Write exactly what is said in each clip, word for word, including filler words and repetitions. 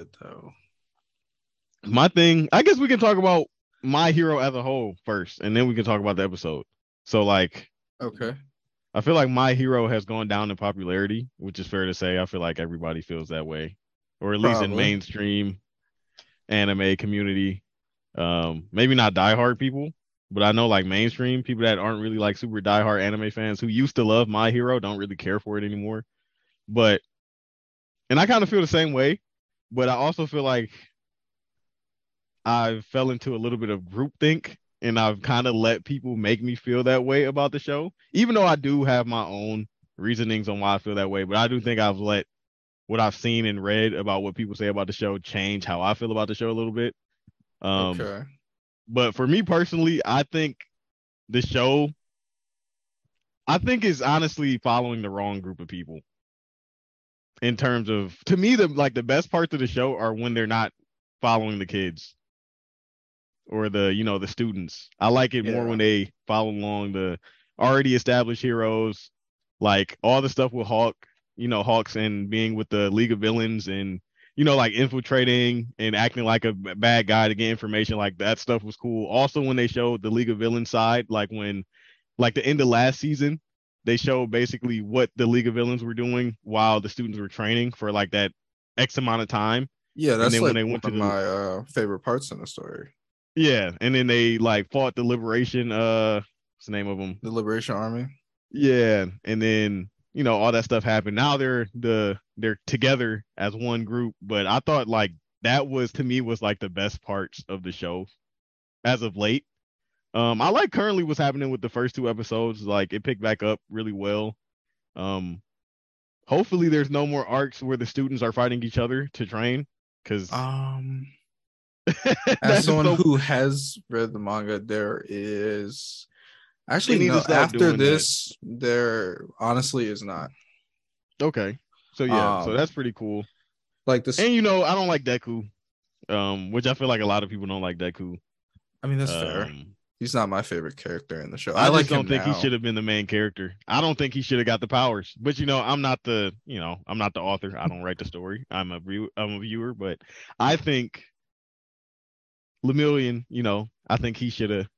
good though. My thing, I guess we can talk about My Hero as a whole first, and then we can talk about the episode. So, like, Okay. I feel like My Hero has gone down in popularity, which is fair to say. I feel like everybody feels that way, or at least in Probably. mainstream anime community. Um, maybe not diehard people, but I know like mainstream people that aren't really like super diehard anime fans who used to love My Hero don't really care for it anymore. But and I kind of feel the same way, but I also feel like I fell into a little bit of groupthink and I've kind of let people make me feel that way about the show, even though I do have my own reasonings on why I feel that way. But I do think I've let what I've seen and read about what people say about the show change how I feel about the show a little bit. Um, Okay. but for me personally, I think the show, I think is honestly following the wrong group of people in terms of, to me, the like the best parts of the show are when they're not following the kids or the you know the students. I like it more Yeah. when they follow along the already established heroes, like all the stuff with Hawk, you know, Hawks and being with the League of Villains and you know like infiltrating and acting like a bad guy to get information. Like that stuff was cool. Also, when they showed the League of Villains side, like when like the end of last season, they showed basically what the League of Villains were doing while the students were training for like that X amount of time. Yeah, And that's then when like they one went to of the my uh favorite parts in the story. yeah, and then they like fought the Liberation. Uh, what's the name of them? The Liberation Army. Yeah, and then you know all that stuff happened. Now they're the they're together as one group. But I thought like that was to me was like the best parts of the show as of late. Um, I like currently what's happening with the first two episodes. Like it picked back up really well. Um, hopefully there's no more arcs where the students are fighting each other to train because Um as that's just someone so who has read the manga, there is they actually need to no stop after doing that. this, there honestly is not. Okay. So yeah, so Um that's pretty cool. like this And you know, I don't like Deku, um, which I feel like a lot of people don't like Deku. I mean that's fair. Um, He's not my favorite character in the show. I I like just him don't think he now. should have been the main character. I don't think he should have got the powers. But you know, I'm not the, you know, I'm not the author. I don't write the story. I'm a view, I'm a viewer, but I think Lemillion, you know, I think he should have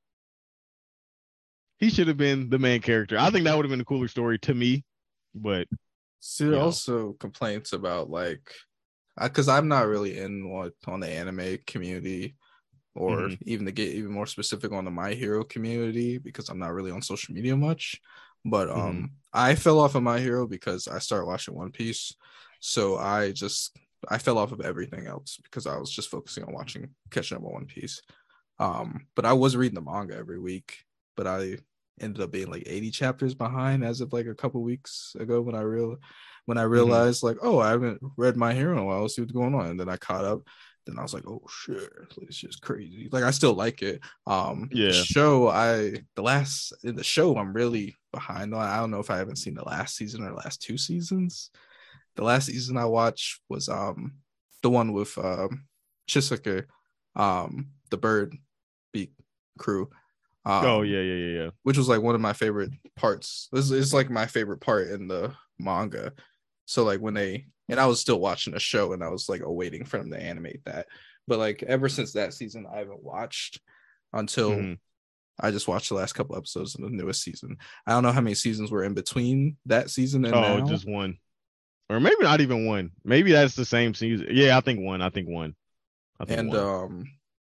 he should have been the main character. I think that would have been a cooler story to me, but See, there you are know. also complaints about like because I'm not really in what on the anime community or Mhm. even to get even more specific on the My Hero community because I'm not really on social media much. But Mhm. um I fell off of My Hero because I started watching One Piece. So I just I fell off of everything else because I was just focusing on watching catching up on One Piece. Um, but I was reading the manga every week, but I ended up being like eighty chapters behind as of like a couple weeks ago when I real when I Mhm. realized like, oh, I haven't read My Hero in a while. Let's see what's going on. And then I caught up. Then I was like, oh shit, it's just crazy. Like I still like it. Um, the Yeah. show, I the last in the show, I'm really behind on. I don't know if I haven't seen the last season or last two seasons. The last season I watched was um the one with um Chisuke, um, the bird beat crew. Oh Um, yeah, yeah, yeah, yeah. which was like one of my favorite parts. This is like my favorite part in the manga. So like when they and I was still watching the show and I was like awaiting for them to animate that. But like ever since that season, I haven't watched until Mhm. I just watched the last couple episodes of the newest season. I don't know how many seasons were in between that season and Oh, now. just one. Or maybe not even one. Maybe that's the same season. Yeah, I think one. I think one. I think And one. um,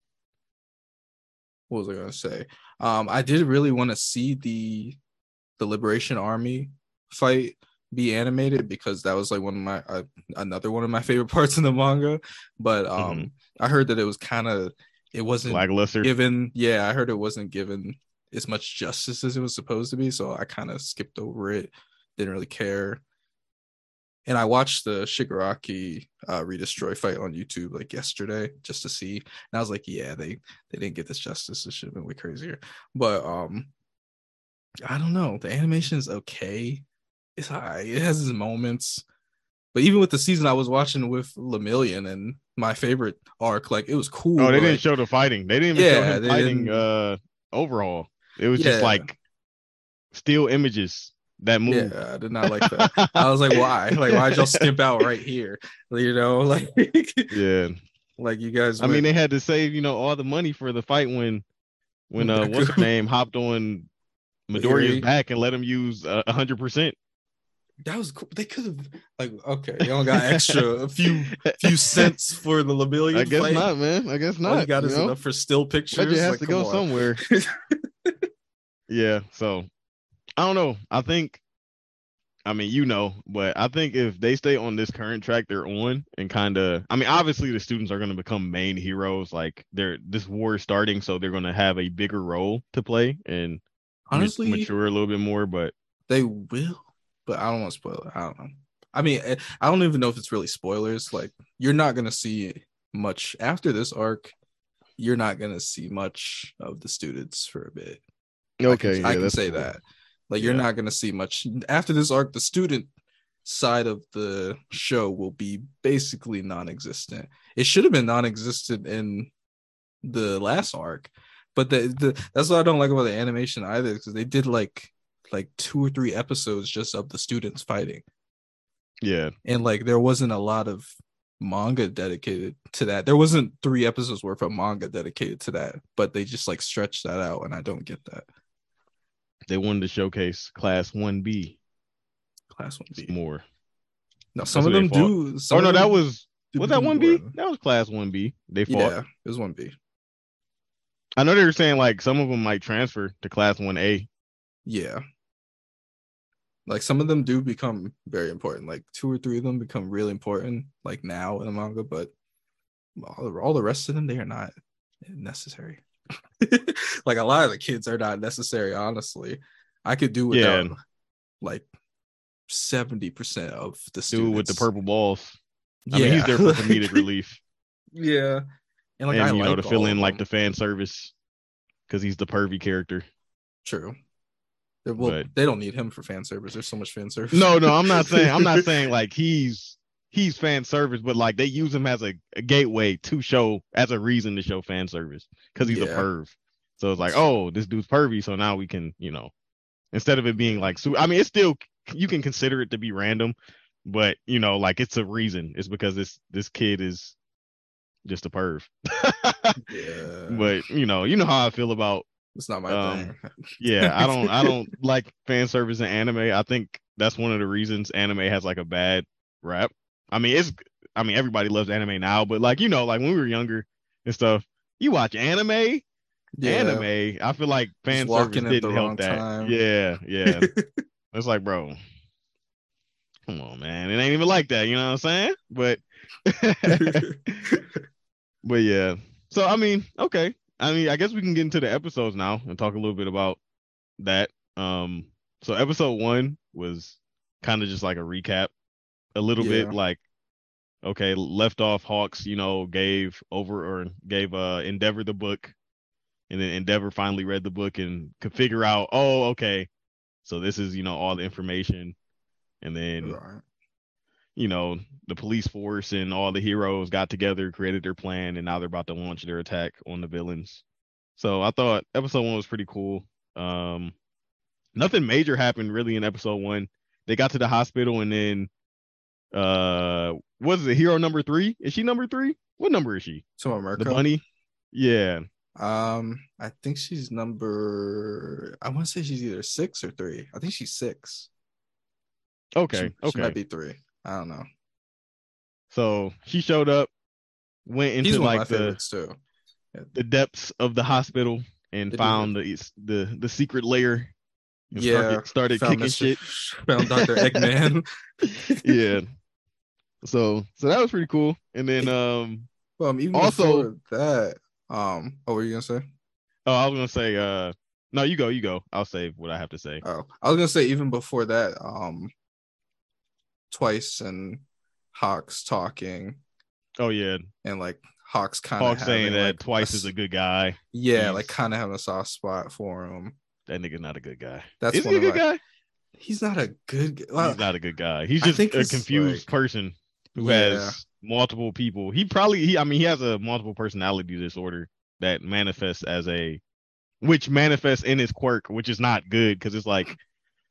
what was I gonna say? Um, I did really want to see the the Liberation Army fight be animated because that was like one of my uh, another one of my favorite parts in the manga. But Mhm. um, I heard that it was kind of it wasn't Lackluster. given. Yeah, I heard it wasn't given as much justice as it was supposed to be, so I kind of skipped over it. Didn't really care. And I watched the Shigaraki uh, Redestroy fight on YouTube like yesterday just to see, and I was like, yeah, they they didn't get this justice. It should have been way crazier. But um, I don't know. The animation is okay. It's high. It has its moments. But even with the season I was watching with Lemillion and my favorite arc, like it was cool, Oh, they but didn't like show the fighting. They didn't even show yeah, him they fighting didn't uh overall. It was just yeah. like still images. that move. Yeah, I did not like that. I was like, why? Like, why'd y'all skimp out right here? You know, like, Yeah. like you guys I mean, went. they had to save, you know, all the money for the fight when when uh what's her name hopped on Midoriya's Lahiri. back and let him use a uh, hundred percent. That was cool. They could have like okay, you all got extra a few few cents for the Lemillion I guess fight. not, man. I guess not. All you got you is know? enough for still pictures. Budget has like, to go on. somewhere. Yeah, so I don't know. I think, I mean, you know, but I think if they stay on this current track they're on and kind of, I mean, obviously the students are going to become main heroes. Like they're this war is starting, so they're going to have a bigger role to play and honestly mature a little bit more. But they will. But I don't want to spoil it. I don't know. I mean, I don't even know if it's really spoilers. Like, you're not going to see much after this arc. You're not going to see much of the students for a bit. Okay, I can, yeah, I can that's say cool. that. Like, you're yeah. not going to see much. After this arc, the student side of the show will be basically non-existent. It should have been non-existent in the last arc. But the, the that's what I don't like about the animation either, because they did, like, like two or three episodes just of the students fighting. Yeah. And like there wasn't a lot of manga dedicated to that. There wasn't three episodes worth of manga dedicated to that, but they just like stretched that out and I don't get that. They wanted to showcase class one B. Class one B. More. No, some That's of them do. Oh no, that was was that one B? That was class one B. They fought. Yeah, it was one B. I know they were saying like some of them might transfer to class one A. Yeah. Like some of them do become very important. Like two or three of them become really important, like now in the manga, but all, all the rest of them, they are not necessary. Like a lot of the kids are not necessary, honestly. I could do without yeah. like seventy percent of the students. Dude with the purple balls. I yeah. mean, he's there for comedic relief. Yeah. And, like, and I you like know, to fill in like the fan service because he's the pervy character. True. Well, but, they don't need him for fan service. There's so much fan service. No, no, I'm not saying I'm not saying like he's he's fan service, but like they use him as a, a gateway to show as a reason to show fan service because he's yeah. a perv. So it's like, oh, this dude's pervy, so now we can, you know, instead of it being like, I mean, it's still you can consider it to be random, but you know, like it's a reason. It's because this this kid is just a perv. Yeah. But you know, you know how I feel about. It's not my um, thing. Yeah, I don't I don't like fan service in anime. I think that's one of the reasons anime has like a bad rap. I mean, it's I mean everybody loves anime now, but like you know, like when we were younger and stuff, you watch anime, yeah. anime. I feel like fan service didn't help that. Time. Yeah, yeah. It's like, bro, come on, man. It ain't even like that. You know what I'm saying? But, but yeah. So I mean, okay. I mean, I guess we can get into the episodes now and talk a little bit about that. Um, so episode one was kind of just like a recap, a little yeah. bit like, okay, left off Hawks, you know, gave over or gave uh Endeavor the book, and then Endeavor finally read the book and could figure out, oh, okay, so this is, you know, all the information, and then. Right. You know, the police force and all the heroes got together, created their plan, and now they're about to launch their attack on the villains. So I thought episode one was pretty cool. Um, nothing major happened really in episode one. They got to the hospital, and then uh, what is it? Hero number three? Is she number three? What number is she? So America. The bunny. Yeah. Um, I think she's number. I want to say she's either six or three. I think she's six. Okay. She, okay. She might be three. I don't know. So she showed up, went into He's one like of my the favorites too. Yeah. the depths of the hospital and they found the, the the secret layer. Yeah, started, started kicking Mister shit. Found Doctor Eggman. Yeah. So so that was pretty cool. And then um, well, even also that um, oh, what were you gonna say? Oh, I was gonna say uh, no, you go, you go. I'll say what I have to say. Oh, I was gonna say even before that um. Twice and Hawks talking. Oh yeah, and like Hawks kind of saying that like, Twice a, is a good guy. Yeah, He's, like kind of having a soft spot for him. That nigga's not a good guy. That's is one he a good my, guy? He's not a good. Well, he's not a good guy. He's just a confused like, person who yeah. has multiple people. He probably he. I mean, he has a multiple personality disorder that manifests as a, which manifests in his quirk, which is not good because it's like.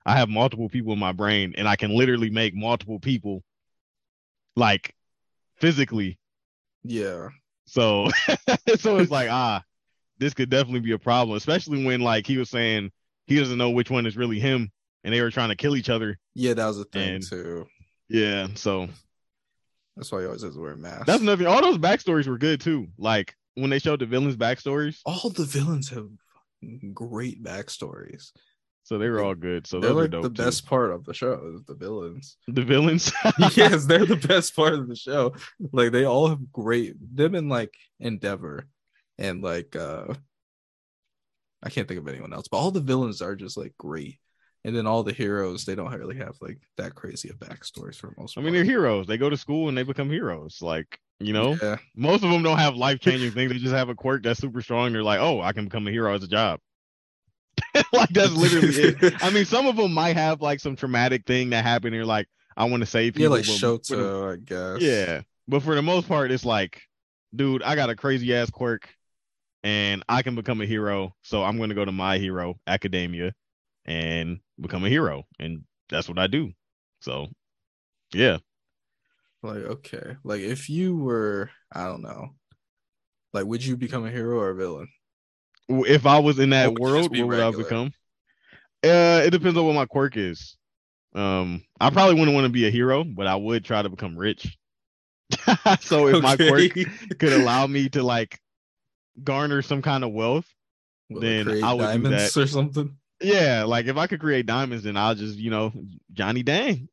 I have multiple people in my brain, and I can literally make multiple people like physically. Yeah. So so it's like ah, this could definitely be a problem, especially when like he was saying he doesn't know which one is really him, and they were trying to kill each other. Yeah, that was a thing And too. yeah, so That's why he always has to wear a that's mask. another thing. All those backstories were good too. Like when they showed the villains' backstories, All the villains have great backstories. so they were Like all good. So they're those are like the dope too. best part of the show is the villains. The villains. Yes, they're the best part of the show. Like they all have great them and like Endeavor and like uh I can't think of anyone else, but all the villains are just like great. And then all the heroes, they don't really have like that crazy of backstories for the most I mean, they're part. heroes. They go to school and they become heroes. Like, you know, Yeah. most of them don't have life changing things. They just have a quirk that's super strong. They're like, oh, I can become a hero as a job. Like, that's literally it. I mean, some of them might have like some traumatic thing that happened. You're like, I want to save Yeah, people. like But for the, Shoto, I guess. yeah. But for the most part, it's like, dude, I got a crazy ass quirk and I can become a hero. So I'm going to go to My Hero Academia and become a hero. And that's what I do. So, yeah. Like, okay. Like if you were, I don't know, like would you become a hero or a villain? If I was in Or that would you just world, be what would I regular? become? Uh, it depends on what my quirk is. Um, I probably wouldn't want to be a hero, but I would try to become rich. So if my quirk Okay. could allow me to like garner some kind of wealth, Well, like then I create would do that. diamonds or something. Yeah, like if I could create diamonds, then I'll just, you know, Johnny Dang.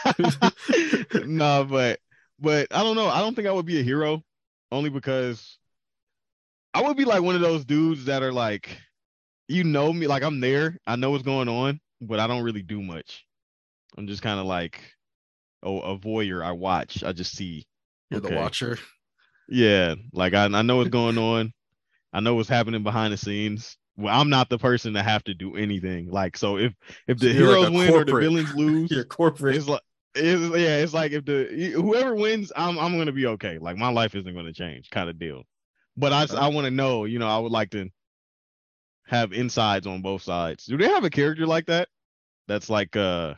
No, but but I don't know. I don't think I would be a hero only because I would be like one of those dudes that are like, you know me, like I'm there, I know what's going on, but I don't really do much. I'm just kind of like oh, a voyeur. I watch. I just see. You're the Okay. watcher. Yeah. Like I, I know what's going on. I know what's happening behind the scenes. Well, I'm not the person to have to do anything. Like, so if if So the you're like heroes a win or the corporate. villains You're lose, corporate. it's like it's, yeah, it's like if the whoever wins, I'm I'm gonna be okay. Like my life isn't gonna change, kind of deal. But I Uh, I want to know. You know, I would like to have insides on both sides. Do they have a character like that? That's like uh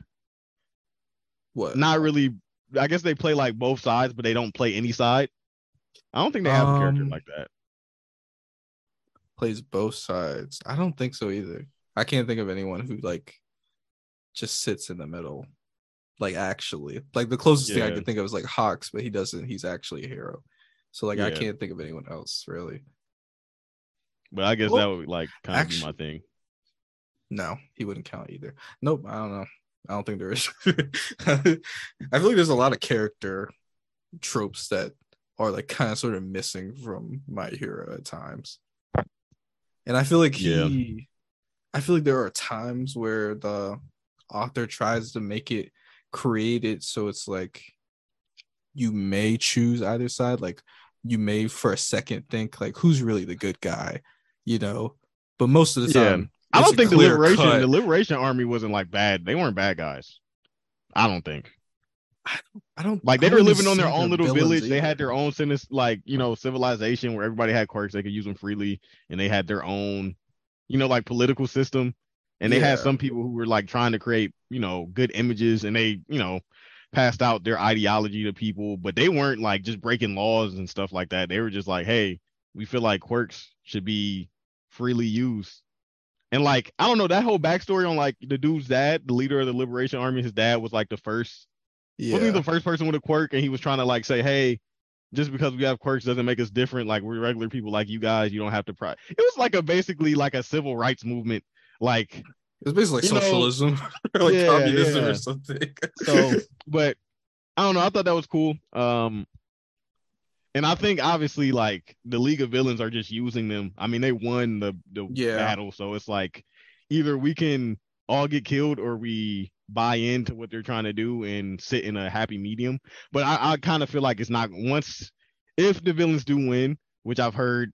what? not really. I guess they play like both sides, but they don't play any side. I don't think they have a character Um, like that. plays both sides. I don't think so either. I can't think of anyone who like just sits in the middle. Like actually, like the closest thing I Yeah, could think of is like Hawks, but he doesn't. He's actually a hero. So like I yeah. can't think of anyone else really. But I guess that Well, would like kind of be my actually, thing. no, he wouldn't count either. Nope, I don't know. I don't think there is. I feel like there's a lot of character tropes that are like kind of sort of missing from My Hero at times. And I feel like Yeah, he I feel like there are times where the author tries to make it create it so it's like you may choose either side. Like you may for a second think like who's really the good guy, you know? But most of the yeah. time I it's don't a think the clear liberation, the cut. liberation army wasn't like bad. They weren't bad guys. I don't think. I don't I don't Like I they were wouldn't living on their say they're own little villains village. They had either. their own sentence, like you know, civilization where everybody had quirks. They could use them freely, and they had their own, you know, like political system. And they had Yeah. some people who were like trying to create, you know, good images, and they, you know, passed out their ideology to people. But they weren't like just breaking laws and stuff like that. They were just like, hey, we feel like quirks should be freely used. And like, I don't know, that whole backstory on like the dude's dad, the leader of the Liberation Army, his dad was like the first wasn't he Yeah. the first person with a quirk, and he was trying to like say, hey, just because we have quirks doesn't make us different. Like we're regular people like you guys. You don't have to. Pri-. It was like a basically like a civil rights movement. Like It's basically like you know, socialism or like yeah, communism or yeah. something. So, but I don't know. I thought that was cool. Um, and I think obviously like the League of Villains are just using them. I mean, they won the the Yeah. battle, so it's like either we can all get killed or we buy into what they're trying to do and sit in a happy medium. But I, I kind of feel like it's not once if the villains do win, which I've heard.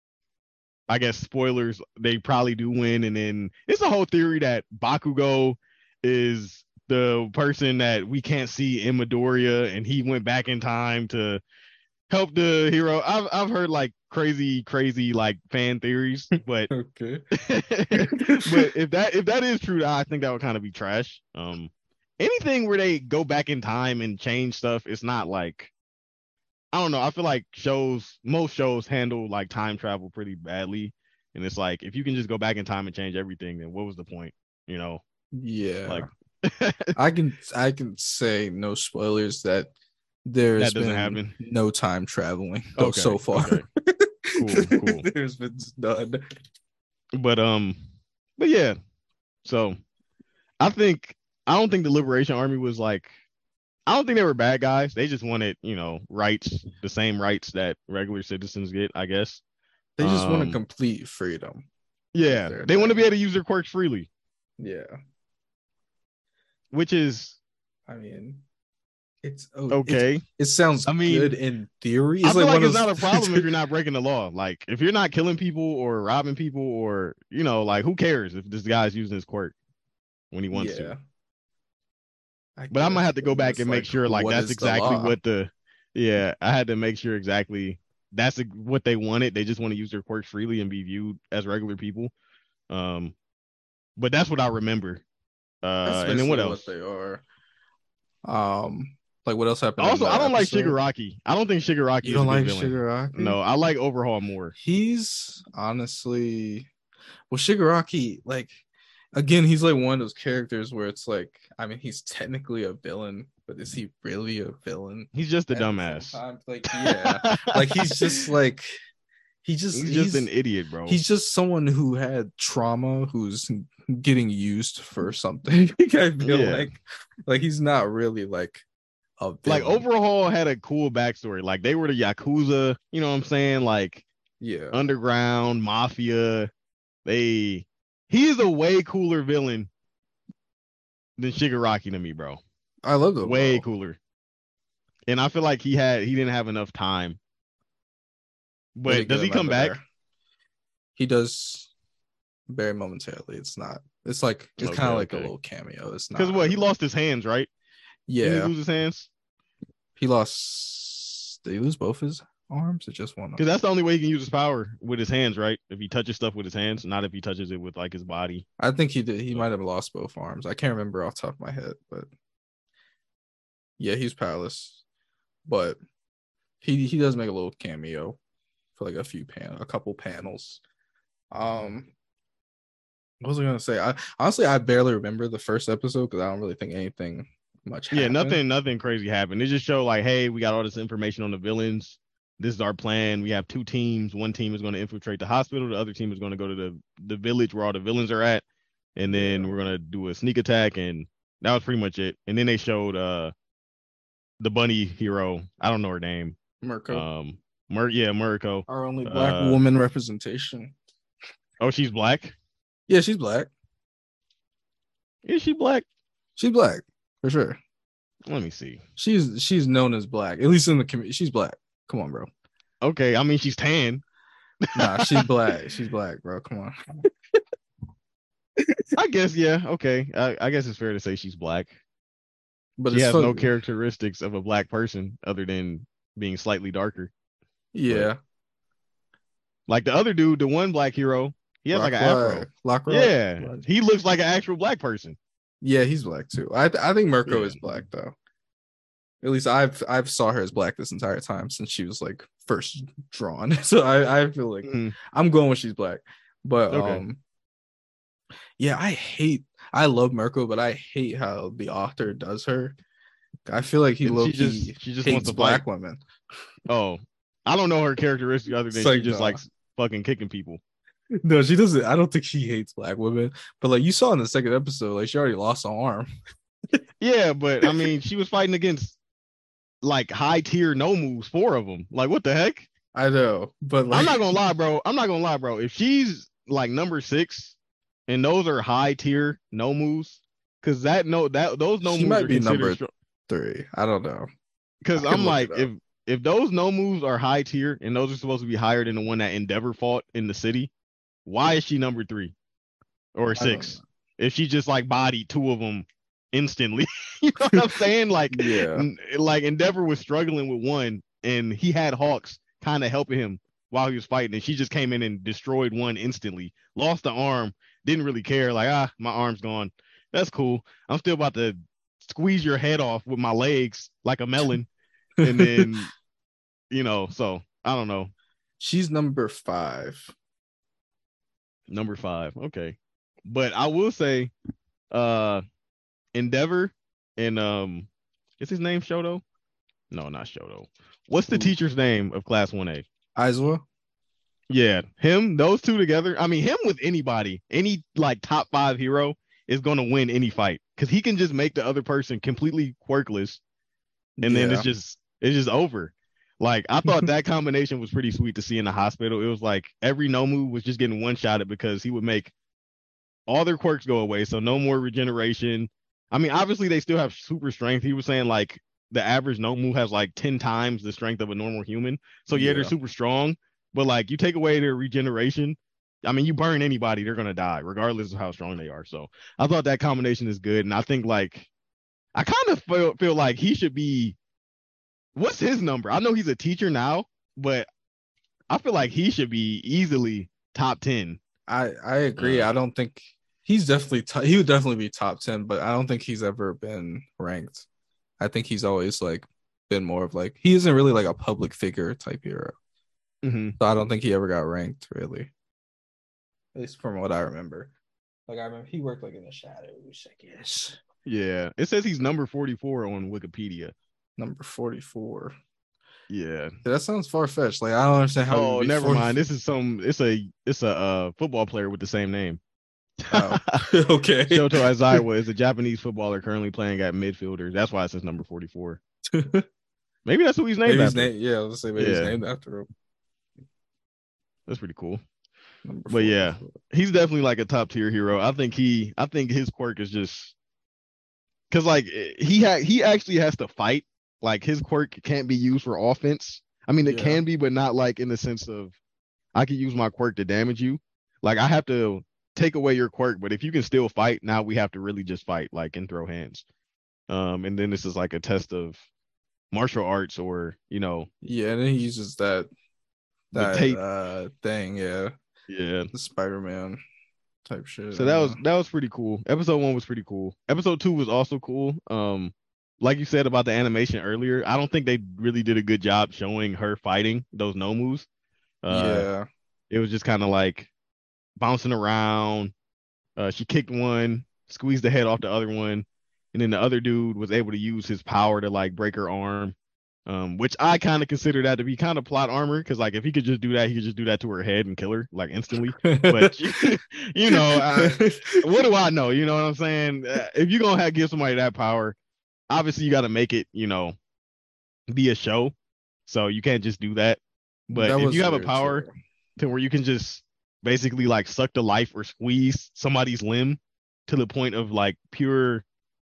I guess spoilers, they probably do win, and then it's a whole theory that Bakugo is the person that we can't see in Midoriya, and he went back in time to help the hero. I've I've heard like crazy, crazy like fan theories, but Okay. but if that if that is true, I think that would kind of be trash. Um, anything where they go back in time and change stuff, it's not like I don't know. I feel like shows, most shows handle like time travel pretty badly, and it's like if you can just go back in time and change everything, then what was the point? You know, like Yeah. I can I can say no spoilers that there's that doesn't been happen. no time traveling though so Okay, far. okay, cool, cool. There's been none. But um, but yeah. So I think I don't think the Liberation Army was like I don't think they were bad guys. They just wanted, you know, rights, the same rights that regular citizens get, I guess. They just want to Um, complete freedom. yeah, Their they want to thing. be able to use their quirks freely, Yeah. which is I mean, it's oh, it okay. it sounds I mean, good in theory. I It's feel like like one it's of not a problem if those. you're not breaking the law. Like, if you're not killing people or robbing people or, you know, like, who cares if this guy's using his quirk when he wants Yeah, to? I But I might guess. have to But go then back it's and make like, sure, like, what that's is the exactly law? what the, yeah, I had to make sure exactly that's what they wanted. They just want to use their quirks freely and be viewed as regular people. Um, but that's what I remember. That's Uh, and then what basically what else? they are. Um, like what else happened in Also, I the don't like episode? Shigaraki. I don't think Shigaraki You is a don't good like villain. Shigaraki? No, I like Overhaul more. He's honestly, well, Shigaraki, like, again, he's like one of those characters where it's like, I mean, he's technically a villain, but is he really a villain He's just a at the same dumbass. time? Like, yeah, like he's just like, he just He's just an he's idiot, bro. he's just someone who had trauma who's getting used for something. I feel Yeah. like, like he's not really like a Like villain. Overhaul had a cool backstory. Like they were the Yakuza, you know what I'm saying? Like Yeah, underground mafia. They he's a way cooler villain than Shigaraki to me, bro. I love the Way overall. cooler. And I feel like he had he didn't have enough time. They But did does get he him come out of back? there. He does very momentarily. It's not. It's like it's kind Okay, of like a okay. little cameo. It's Because not what he really. lost his hands, right? Didn't he Yeah, lose his hands? he lost. Did he lose both his arms or just one? Because that's the only way he can use his power with his hands, right? If he touches stuff with his hands, not if he touches it with like his body. I think he did. He So, might have lost both arms. I can't remember off the top of my head, but yeah, he's powerless. But he he does make a little cameo for like a few pan, a couple panels. Um, what was I gonna say? I honestly I barely remember the first episode because I don't really think anything much yeah, happened. nothing, nothing crazy happened. It just showed like, hey, we got all this information on the villains. This is our plan. We have two teams. One team is going to infiltrate the hospital. The other team is going to go to the the village where all the villains are at, and then Yeah. we're gonna do a sneak attack. And that was pretty much it. And then they showed uh the bunny hero. I don't know her name. Mirko, Um, Mur yeah, Murko. our only black Uh, woman representation. oh, she's black. Yeah, she's black. Is she black? She's black for sure. Let me see. She's she's known as black, at least in the community. She's black. Come on, bro. Okay, I mean she's tan. Nah, she's black. She's black, bro. Come on. I guess yeah. Okay, I, I guess it's fair to say she's black. But She it's has fun. no characteristics of a black person other than being slightly darker. Yeah. Like the other dude, the one black hero, he has like an afro. Lockrod. Yeah, he looks like an actual black person. Yeah, he's black too. I I think Mirko Yeah. is black though. At least I've I've saw her as black this entire time since she was like first drawn. So I I feel like Mhm. I'm going when she's black. But Okay. um yeah, I hate I love Mirko, but I hate how the author does her. I feel like he And low she key just she just hates wants to black fight. women. Oh, I don't know her characteristic other than It's like, she just nah. likes fucking kicking people. No, she doesn't. I don't think she hates black women. But like you saw in the second episode, like she already lost an arm. Yeah, but I mean, she was fighting against like high tier no moves, four of them. Like what the heck? I know, but like I'm not gonna lie, bro. I'm not gonna lie, bro. If she's like number six, and those are high tier no moves, because that no that those no she moves might are be number considered. three. I don't know. Because I can I'm look like, it if up. if those no moves are high tier and those are supposed to be higher than the one that Endeavor fought in the city, why is she number three or I don't six? know. If she just like bodied two of them instantly, you know what I'm saying? Like, Yeah. n- like Endeavor was struggling with one, and he had Hawks kind of helping him while he was fighting, and she just came in and destroyed one instantly. Lost the arm, didn't really care. Like, ah, my arm's gone. That's cool. I'm still about to squeeze your head off with my legs like a melon, and then, you know. So I don't know. She's number five. Number five, okay. But I will say, uh, Endeavor and um, is his name Shoto? No, not Shoto. What's the teacher's name of Class one A? Aizawa. Yeah, him, those two together. I mean, him with anybody, any like top five hero is going to win any fight because he can just make the other person completely quirkless, and yeah. then it's just it's just over. Like, I thought that combination was pretty sweet to see in the hospital. It was like every Nomu was just getting one shotted because he would make all their quirks go away, so no more regeneration. I mean, obviously they still have super strength. He was saying like the average Nomu has like ten times the strength of a normal human. So yeah, yeah, they're super strong, but like you take away their regeneration, I mean, you burn anybody, they're gonna die regardless of how strong they are. So I thought that combination is good, and I think like I kind of feel feel like he should be. What's his number? I know he's a teacher now, but I feel like he should be easily top ten. I I agree. Uh, I don't think he's definitely t- he would definitely be top ten, but I don't think he's ever been ranked. I think he's always like been more of like he isn't really like a public figure type hero. Mm-hmm. So I don't think he ever got ranked really. At least from what I remember. Like I remember he worked like in the shadows, I guess. Yeah, it says he's number forty-four on Wikipedia. Number forty-four. Yeah, that sounds far fetched. Like I don't understand how. Oh, never forty-four. Mind. This is some. It's a. It's a uh, football player with the same name. Oh, okay. Shoto Aizawa is a Japanese footballer currently playing at midfielder. That's why it says number forty-four. Maybe that's who he's named maybe after. He's named, yeah, let's say maybe yeah. he's named after him. That's pretty cool. Number but yeah, he's definitely like a top tier hero. I think he. I think his quirk is just because like he had. He actually has to fight. Like his quirk can't be used for offense. I mean, it yeah. can be, but not like in the sense of I can use my quirk to damage you. Like I have to take away your quirk, but if you can still fight, now we have to really just fight, like, and throw hands. Um, and then this is like a test of martial arts, or you know. Yeah, and then he uses that that tape. uh thing. Yeah, yeah, the Spider-Man type shit. So that was that was pretty cool. Episode one was pretty cool. Episode two was also cool. Um. Like you said about the animation earlier, I don't think they really did a good job showing her fighting those Nomus. Uh, yeah. It was just kind of like bouncing around. Uh, she kicked one, squeezed the head off the other one, and then the other dude was able to use his power to like break her arm, um, which I kind of consider that to be kind of plot armor, because like if he could just do that, he could just do that to her head and kill her like instantly. But you, you know, I, what do I know? You know what I'm saying? Uh, if you're gonna have, give somebody that power, obviously you got to make it, you know, be a show. So you can't just do that. But that if you have a power too. to where you can just basically like suck the life or squeeze somebody's limb to the point of like pure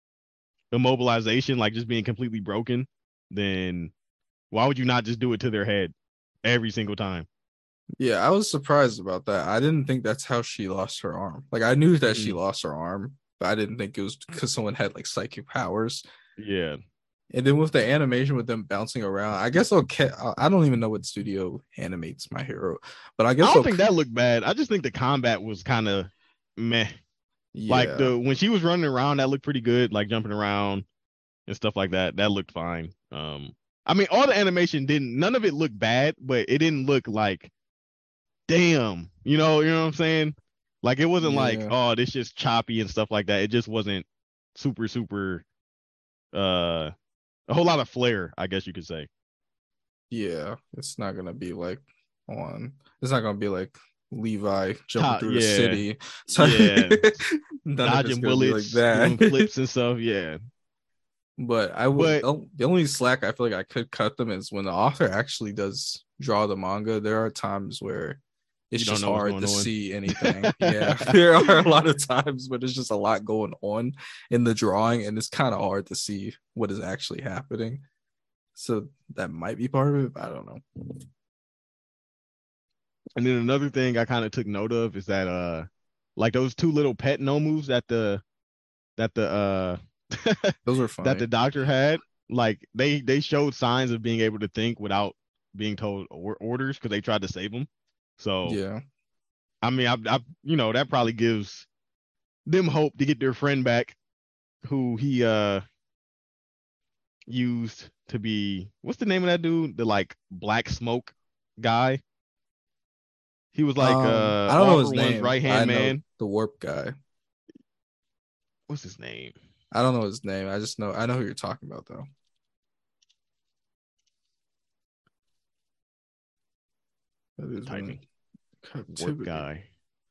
immobilization, like just being completely broken, then why would you not just do it to their head every single time? Yeah, I was surprised about that. I didn't think that's how she lost her arm. Like I knew that mm-hmm. she lost her arm, but I didn't think it was because someone had like psychic powers. Yeah. And then with the animation with them bouncing around, I guess okay. I don't even know what studio animates My Hero, but I guess I don't okay. think that looked bad. I just think the combat was kind of meh. Yeah. Like the when she was running around, that looked pretty good. Like jumping around and stuff like that, that looked fine. Um, I mean, all the animation didn't. None of it looked bad, but it didn't look like, damn. You know, you know what I'm saying? Like it wasn't yeah. like, oh, this just choppy and stuff like that. It just wasn't super, super. Uh, a whole lot of flair, I guess you could say. Yeah, it's not gonna be like on. It's not gonna be like Levi jumping Top, through yeah. the city, so yeah, dodging bullets, like that. Doing flips and stuff. Yeah, but I would. But, the only slack I feel like I could cut them is when the author actually does draw the manga. There are times where it's just hard to on. see anything. Yeah, there are a lot of times, but it's just a lot going on in the drawing, and it's kind of hard to see what is actually happening. So that might be part of it, but I don't know. And then another thing I kind of took note of is that, uh, like those two little pet Nomus that the that the uh those were fun that the doctor had. like they they showed signs of being able to think without being told or- orders because they tried to save him. So Yeah. I mean, I, I you know that probably gives them hope to get their friend back, who he uh used to be. What's the name of that dude? The like black smoke guy. He was like Um, uh I don't All know for his One's name. right I hand know man. the warp guy. What's his name? I don't know his name. I just know I know who you're talking about though. That is Typing. in Warp captivity. guy.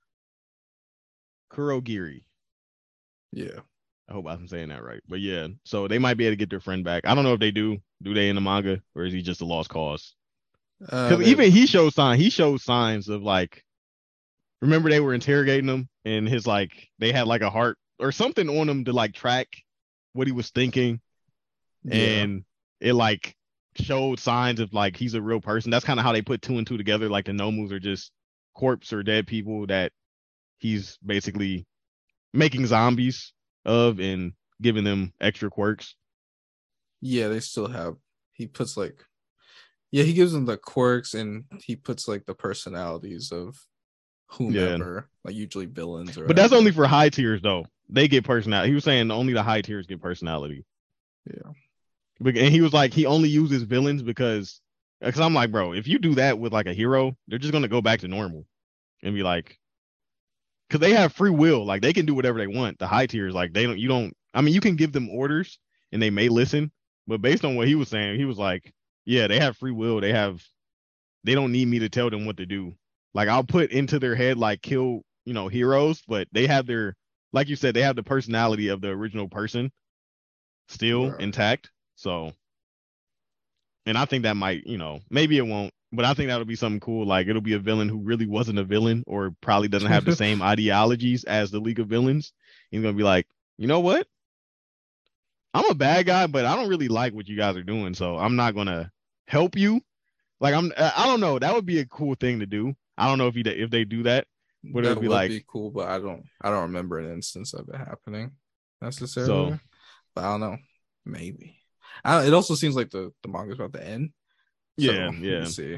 Kurogiri. Yeah. I hope I'm saying that right. But yeah, so they might be able to get their friend back. I don't know if they do. Do they in the manga, or is he just a lost cause? Uh, Because they even he shows signs. He shows signs of like. Remember they were interrogating him, and his like they had like a heart or something on him to like track what he was thinking, yeah. and it like showed signs of like he's a real person. That's kind of how they put two and two together. Like the Nomus are just corpse or dead people that he's basically making zombies of and giving them extra quirks. Yeah, they still have he puts like yeah, he gives them the quirks and he puts like the personalities of Yeah, whomever, like usually villains or but that's only whatever. for high tiers though. They get personality. He was saying only the high tiers get personality. Yeah. And he was like, he only uses villains because, because I'm like, bro, if you do that with like a hero, they're just gonna go back to normal and be like, because they have free will, like they can do whatever they want. The high tiers, like they don't, you don't. I mean, you can give them orders and they may listen, but based on what he was saying, he was like, yeah, they have free will. They have, they don't need me to tell them what to do. Like I'll put into their head like kill, you know, heroes, but they have their, like you said, they have the personality of the original person still Right. intact. So, and I think that might, you know, maybe it won't, but I think that'll be something cool. Like it'll be a villain who really wasn't a villain or probably doesn't have the same ideologies as the League of Villains. He's gonna be like, you know what? I'm a bad guy, but I don't really like what you guys are doing, so I'm not gonna help you. Like I'm, I don't know. That would be a cool thing to do. I don't know if he if they do that, but it would That be would like be cool, but I don't I don't remember an instance of it happening so. necessarily. But I don't know. Maybe. I, it also seems like the, the manga's about to end. Yeah, So we'll yeah. see.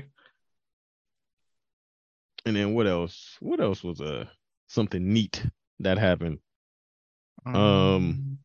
And then what else? What else was uh something neat that happened? Um, Um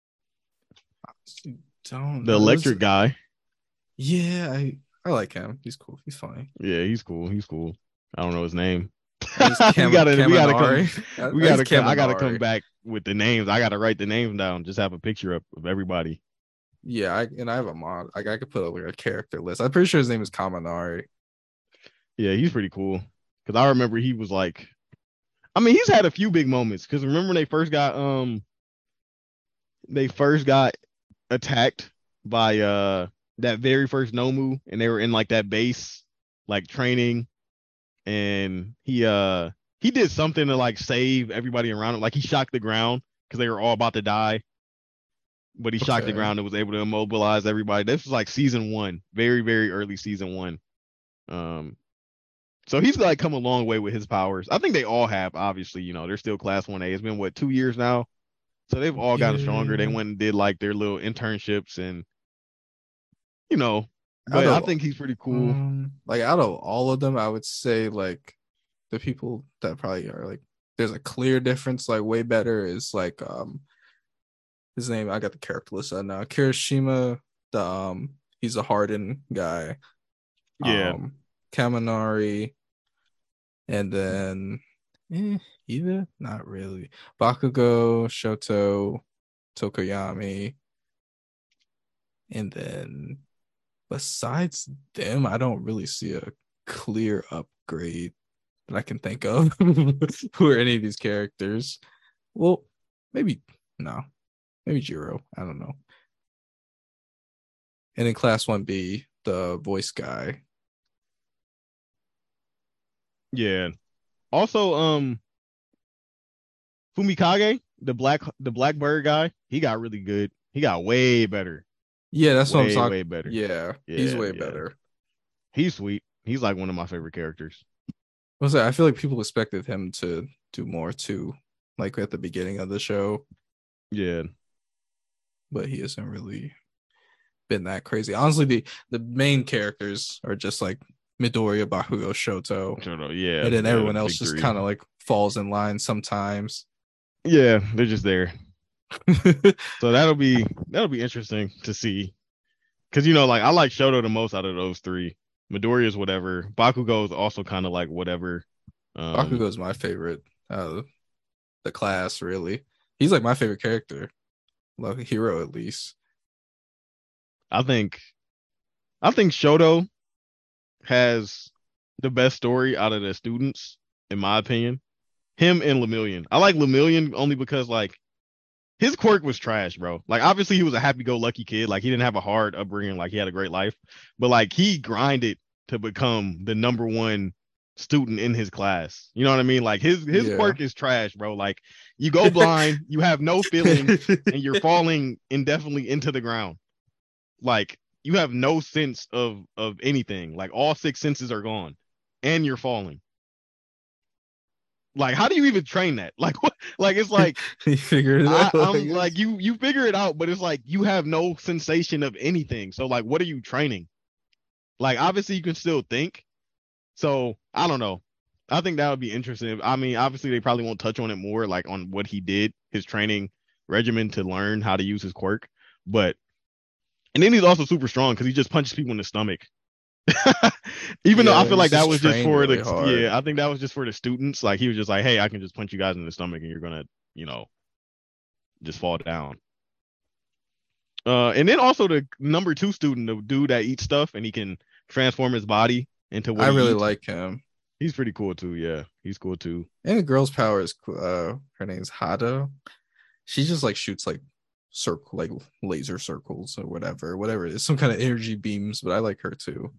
I don't the know. It was electric guy. yeah, I I like him. He's cool. He's funny. Yeah, he's cool. He's cool. I don't know his name. I think it's we Kam- gotta we gotta come Kaminari. I we think it's gotta come I gotta come Kaminari. back with the names. I gotta write the names down. Just have a picture up of everybody. Yeah, I, and I have a mod. Like I could put like a character list. I'm pretty sure his name is Kaminari. Yeah, he's pretty cool. Cause I remember he was like, I mean, he's had a few big moments. Cause remember when they first got um they first got attacked by uh that very first Nomu, and they were in like that base like training, and he uh he did something to like save everybody around him. Like he shocked the ground because they were all about to die, but he shocked the Okay. ground and was able to immobilize everybody. This was like season one, very very early season one. Um, so he's like come a long way with his powers. I think they all have. Obviously, you know, they're still class one A. It's been what two years now, so they've all gotten stronger. They Yeah. went and did like their little internships, and you know, Out but I of think he's pretty cool. um, like out of all of them, I would say like the people that probably are like there's a clear difference, like way better is like um his name, I got the character list out now. Kirishima, the um he's a hardened guy. Yeah, Um Kaminari, and then eh, either not really. Bakugo, Shoto, Tokoyami, and then besides them, I don't really see a clear upgrade that I can think of who are any of these characters. Well, maybe no, maybe Jiro. I don't know. And in class one B, the voice guy. yeah. Also, um, Fumikage, the black the black bird guy, he got really good. He got way better. Yeah, that's what I'm Way, talking. way better. Yeah, he's Yeah, way yeah. better. He's sweet. He's like one of my favorite characters. I was like, I feel like people expected him to do more too, like at the beginning of the show, Yeah. but he isn't really. been that crazy. Honestly, the the main characters are just like Midoriya, Bakugo, Shoto, Shoto, yeah, and then yeah, everyone the else big just three. kind of like falls in line sometimes. Yeah, they're just there. So that'll be that'll be interesting to see, because you know, like I like Shoto the most out of those three. Midoriya is whatever. Bakugo is also kind of like whatever. Um, Bakugo is my favorite out of the class. Really, he's like my favorite character, like a hero at least. I think, I think Shoto has the best story out of the students, in my opinion. Him and Lemillion. I like Lemillion only because like his quirk was trash, bro. Like obviously he was a happy-go-lucky kid. Like he didn't have a hard upbringing. Like he had a great life, but like he grinded to become the number one student in his class. You know what I mean? Like his his Yeah. quirk is trash, bro. Like you go blind, you have no feelings, and you're falling indefinitely into the ground. Like you have no sense of of anything. Like all six senses are gone, and you're falling. Like how do you even train that? Like what? Like it's like you figure it I, out. I I'm guess. like you you figure it out, but it's like you have no sensation of anything. So like, what are you training? Like obviously you can still think. So I don't know. I think that would be interesting. I mean, obviously they probably won't touch on it more, like on what he did, his training regimen to learn how to use his quirk. But and then he's also super strong because he just punches people in the stomach. Even though I Yeah, feel he's like that just was just trained for really the hard. yeah, I think that was just for the students. Like he was just like, hey, I can just punch you guys in the stomach and you're gonna, you know, just fall down. Uh, and then also the number two student, the dude that eats stuff and he can transform his body into what I he really eats. like him. He's pretty cool too. Yeah, he's cool too. And the girl's power is cool. Uh, her name's Hado. She just like shoots like circle, like laser circles or whatever, whatever it is, some kind of energy beams. But I like her too.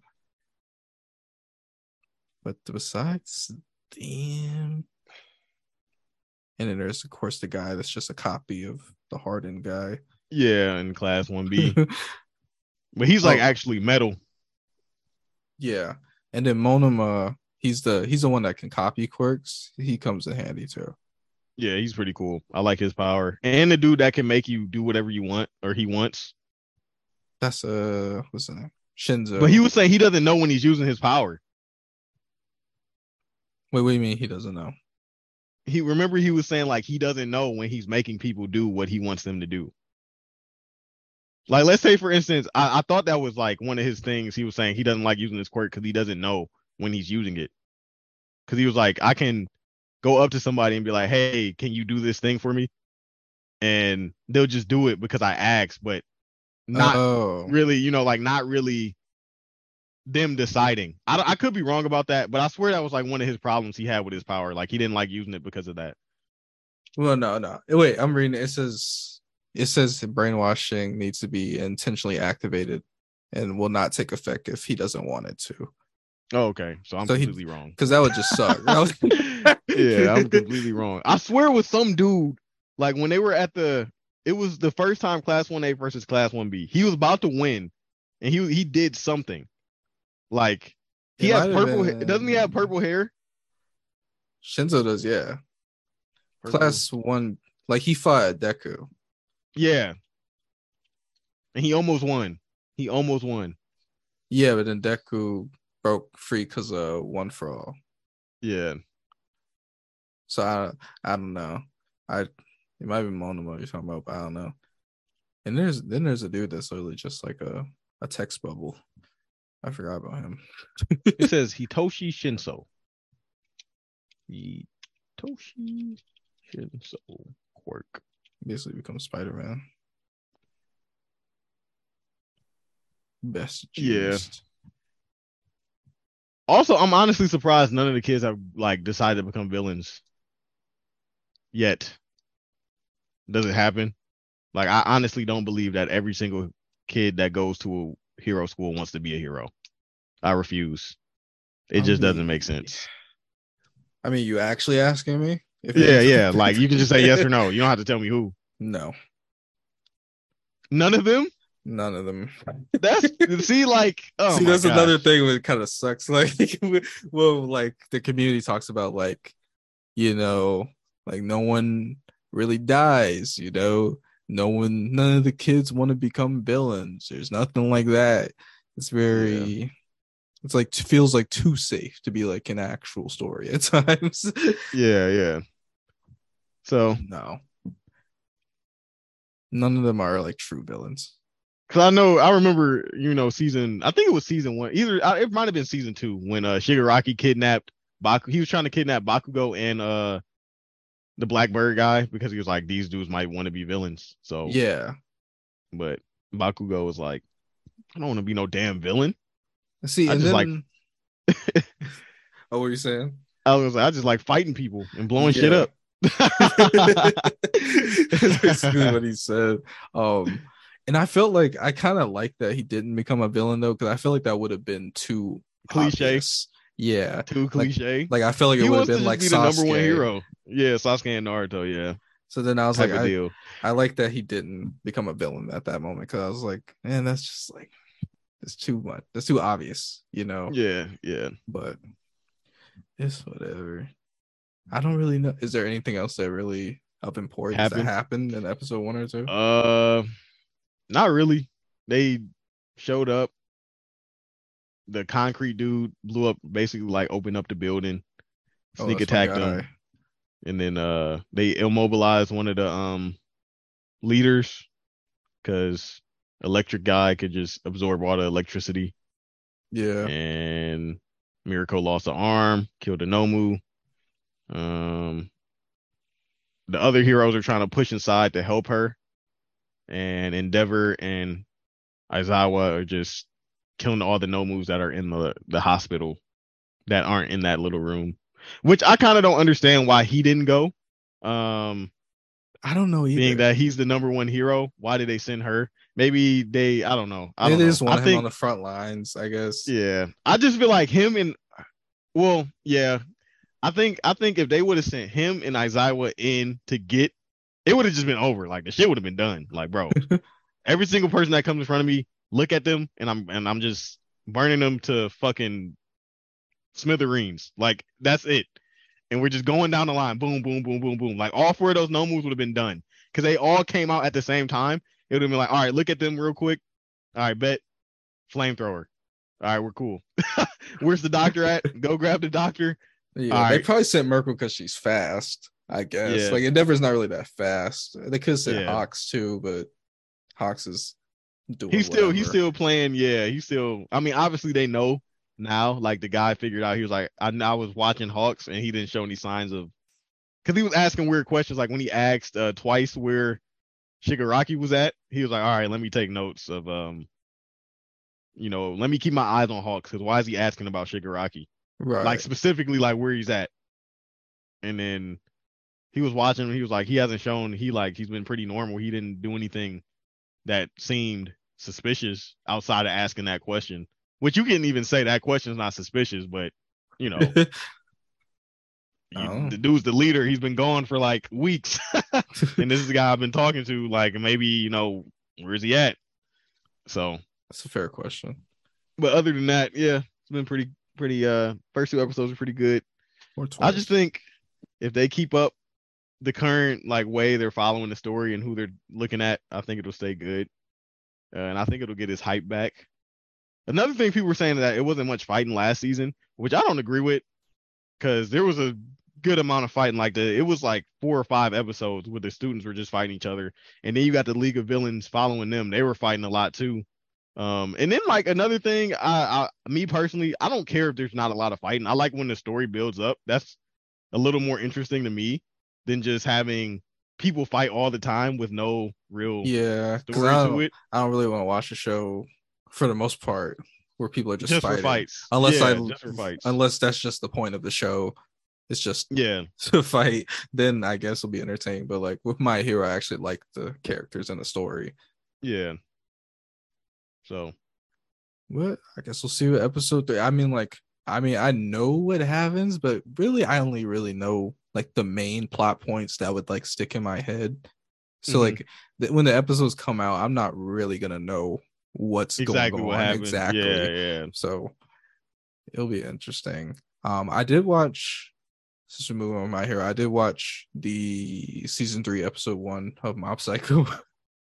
But besides, damn. And then there's of course the guy that's just a copy of the hardened guy. Yeah, in class one B. But he's like Oh, actually metal. yeah. And then Monoma, he's the he's the one that can copy quirks. He comes in handy too. Yeah, he's pretty cool. I like his power. And the dude that can make you do whatever you want or he wants. That's uh what's the name? Shinzo. But he was saying he doesn't know when he's using his power. Wait, what do you mean he doesn't know? He remember he was saying like he doesn't know when he's making people do what he wants them to do. Like let's say for instance, I, I thought that was like one of his things. He was saying he doesn't like using his quirk because he doesn't know when he's using it. Because he was like, I can go up to somebody and be like, hey, can you do this thing for me? And they'll just do it because I asked, but not oh. really, you know, like not really them deciding. I, I could be wrong about that, but I swear that was like one of his problems he had with his power. Like he didn't like using it because of that. Well, no, no. Wait, I'm reading it. It says it says brainwashing needs to be intentionally activated and will not take effect if he doesn't want it to. Oh, okay. So I'm So he- completely wrong. Because that would just suck. That was- Yeah, I'm completely wrong. I swear it was some dude, like when they were at the, it was the first time Class one A versus Class one B. He was about to win, and he he did something. Like he It has might have purple. been- ha- Doesn't he have purple hair? Shinzo does, yeah. Purple- Class one, like he fought Deku. Yeah. And he almost won. He almost won. Yeah, but then Deku broke free because of One for All. Yeah. So I I don't know. I it might be Monoma you're talking about, but I don't know. And there's then there's a dude that's literally just like a, a text bubble. I forgot about him. It says Hitoshi Shinso. Hitoshi Shinso quirk. Basically becomes Spider-Man. Best Yeah. juiced. Also, I'm honestly surprised none of the kids have like decided to become villains yet. Does it happen? Like, I honestly don't believe that every single kid that goes to a hero school wants to be a hero. I refuse. It just I doesn't mean- make sense. I mean, you actually asking me? If Yeah, it- yeah. Like, you can just say yes or no. You don't have to tell me who. No, None of them? none of them. That's see, like, oh See, my that's gosh. another thing that kind of sucks. Like, well, like the community talks about, like, you know, like no one really dies, you know, no one, none of the kids want to become villains. There's nothing like that. It's very, yeah. It's like feels like too safe to be like an actual story at times. Yeah, yeah. So no, none of them are like true villains. Cause I know, I remember, you know, season, I think it was season one, either it might have been season two when uh Shigaraki kidnapped Baku. He was trying to kidnap Bakugo and uh the Blackbird guy because he was like, these dudes might want to be villains. So yeah, but Bakugo was like, I don't want to be no damn villain. See, I and just then, like, oh, what were you saying? I was like, I just like fighting people and blowing yeah. shit up. That's basically what he said. Um, and I felt like I kind of like that he didn't become a villain though, because I feel like that would have been too cliche. Obvious. Yeah, too cliche. Like, like I felt like he it would have been like be Sasuke. the number one hero. Yeah, Sasuke and Naruto. Yeah. So then I was Type like, I, deal. I like that he didn't become a villain at that moment, because I was like, man, that's just like, it's too much. That's too obvious, you know? Yeah, yeah. But it's whatever. I don't really know. Is there anything else that really of importance happened? that happened in episode one or two? Uh, not really. They showed up. The concrete dude blew up, basically like opened up the building, sneak oh, attacked them, and then uh they immobilized one of the um leaders because electric guy could just absorb all the electricity. Yeah, and Mirko lost an arm, killed a Nomu. Um, the other heroes are trying to push inside to help her, and Endeavor and Aizawa are just killing all the Nomus that are in the the hospital that aren't in that little room, which I kind of don't understand why he didn't go. Um, I don't know either. Being that he's the number one hero, why did they send her? Maybe they, I don't know. I Maybe don't they know. just want I him think, on the front lines, I guess. Yeah, I just feel like him and, well, yeah, I think I think if they would have sent him and Aizawa in to get, it would have just been over. Like the shit would have been done. Like, bro, every single person that comes in front of me, look at them, and I'm and I'm just burning them to fucking smithereens. Like that's it. And we're just going down the line, boom, boom, boom, boom, boom. Like all four of those no moves would have been done because they all came out at the same time. It would have been like, all right, look at them real quick. All right, bet flamethrower. All right, we're cool. Where's the doctor at? Go grab the doctor. Yeah, all they right. probably sent Merkel because she's fast, I guess. Yeah. Like Endeavor's not really that fast. They could have sent yeah. Hawks too, but Hawks is doing. He's still whatever. he's still playing. Yeah, he's still. I mean, obviously they know now. Like the guy figured out. He was like, I, I was watching Hawks, and he didn't show any signs of. Because he was asking weird questions. Like when he asked uh, twice where Shigaraki was at, he was like, all right, let me take notes of um. You know, let me keep my eyes on Hawks because why is he asking about Shigaraki? Right. Like specifically like where he's at. And then he was watching, he was like, he hasn't shown he like he's been pretty normal. He didn't do anything that seemed suspicious outside of asking that question. Which you can't even say that question is not suspicious, but you know. you, the dude's the leader. He's been gone for like weeks. And this is the guy I've been talking to, like maybe, you know, where's he at? So that's a fair question. But other than that, yeah, it's been pretty, pretty, uh, first two episodes are pretty good. I just think if they keep up the current, like, way they're following the story and who they're looking at, I think it'll stay good. Uh, and I think it'll get its hype back. Another thing people were saying that it wasn't much fighting last season, which I don't agree with, because there was a good amount of fighting. Like, the, it was like four or five episodes where the students were just fighting each other. And then you got the League of Villains following them. They were fighting a lot, too. Um, and then like another thing, I, I, me personally, I don't care if there's not a lot of fighting. I like when the story builds up. That's a little more interesting to me than just having people fight all the time with no real yeah story I to it. I don't really want to watch a show for the most part where people are just, just fighting. For fights. Unless yeah, I just for fights. Unless that's just the point of the show. It's just yeah to fight. Then I guess it'll be entertaining. But like with My Hero, I actually like the characters and the story. Yeah. So. What? I guess we'll see what episode three. I mean, like, I mean, I know what happens, but really, I only really know like the main plot points that would like stick in my head. So, mm-hmm. like, th- when the episodes come out, I'm not really gonna know what's exactly going what on happened. exactly. Yeah, yeah. So it'll be interesting. Um, I did watch. Since we're moving on My Hero, I did watch the season three, episode one of Mob Psycho.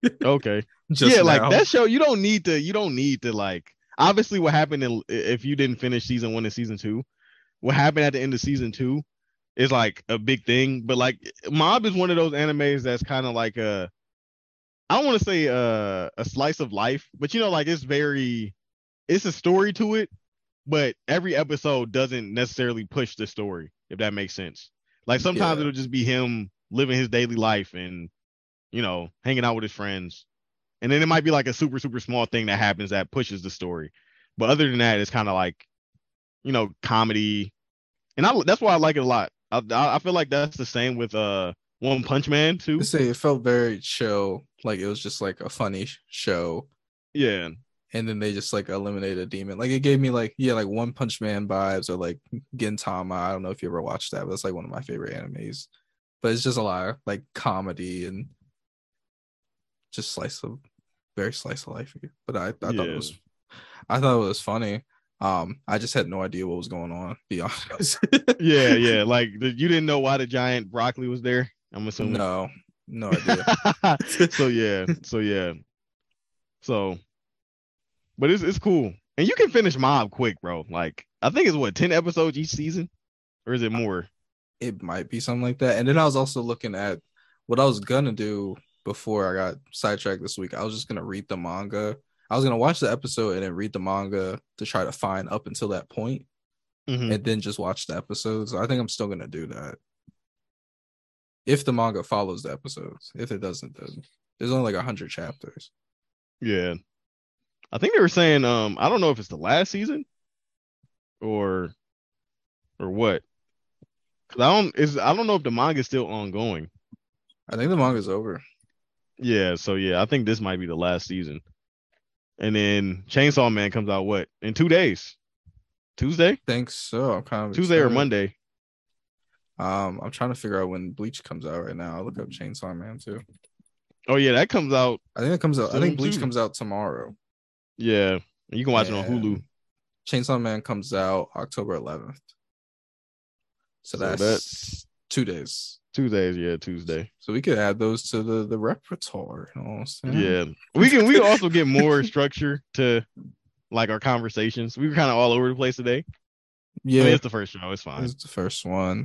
Okay. just Yeah, like now. that show, you don't need to. You don't need to like. Obviously, what happened in, if you didn't finish season one and season two, what happened at the end of season two is like a big thing. But like, Mob is one of those animes that's kind of like a. I don't want to say a, a slice of life, but you know, like it's very. It's a story to it, but every episode doesn't necessarily push the story, if that makes sense. Like sometimes Yeah, it'll just be him living his daily life and, you know, hanging out with his friends. And then it might be like a super, super small thing that happens that pushes the story. But other than that, it's kind of like, you know, comedy. And I, that's why I like it a lot. I, I feel like that's the same with uh One Punch Man to too. say it felt very chill, like it was just like a funny show. Yeah. And then they just like eliminated a demon. Like it gave me like yeah, like One Punch Man vibes or like Gintama. I don't know if you ever watched that, but it's like one of my favorite animes. But it's just a lot of like comedy and just slice of very slice of life. But I, I thought it Yeah. was I thought it was funny. Um, I just had no idea what was going on, to be honest. Yeah, yeah. Like the, you didn't know why the giant broccoli was there, I'm assuming. No, no idea. So yeah, so yeah. So but it's it's cool. And you can finish Mob quick, bro. Like I think it's what, ten episodes each season? Or is it more? It might be something like that. And then I was also looking at what I was gonna do before I got sidetracked this week. I was just gonna read the manga. I was gonna watch the episode and then read the manga to try to find up until that point, Mm-hmm. and then just watch the episodes. I think I'm still gonna do that if the manga follows the episodes. If it doesn't, then there's only like a hundred chapters. Yeah. I think they were saying, um, I don't know if it's the last season or or what. Cause I don't is I don't know if the manga is still ongoing. I think the manga's over. Yeah, so yeah, I think this might be the last season. And then Chainsaw Man comes out what? In two days. Tuesday? Think so. I'm kind of Tuesday or excited. Monday. Um, I'm trying to figure out when Bleach comes out right now. I'll look up Chainsaw Man too. Oh yeah, that comes out. I think it comes out. I think soon, Bleach too. comes out tomorrow. Yeah. You can watch it on Hulu. And Chainsaw Man comes out October eleventh. So, So that's, that's two days. two days, yeah, Tuesday. So we could add those to the the repertoire. You know what I'm saying? Yeah. We can we can also get more structure to like our conversations. We were kind of all over the place today. Yeah, I mean, it's the first show, it's fine. it's the first one.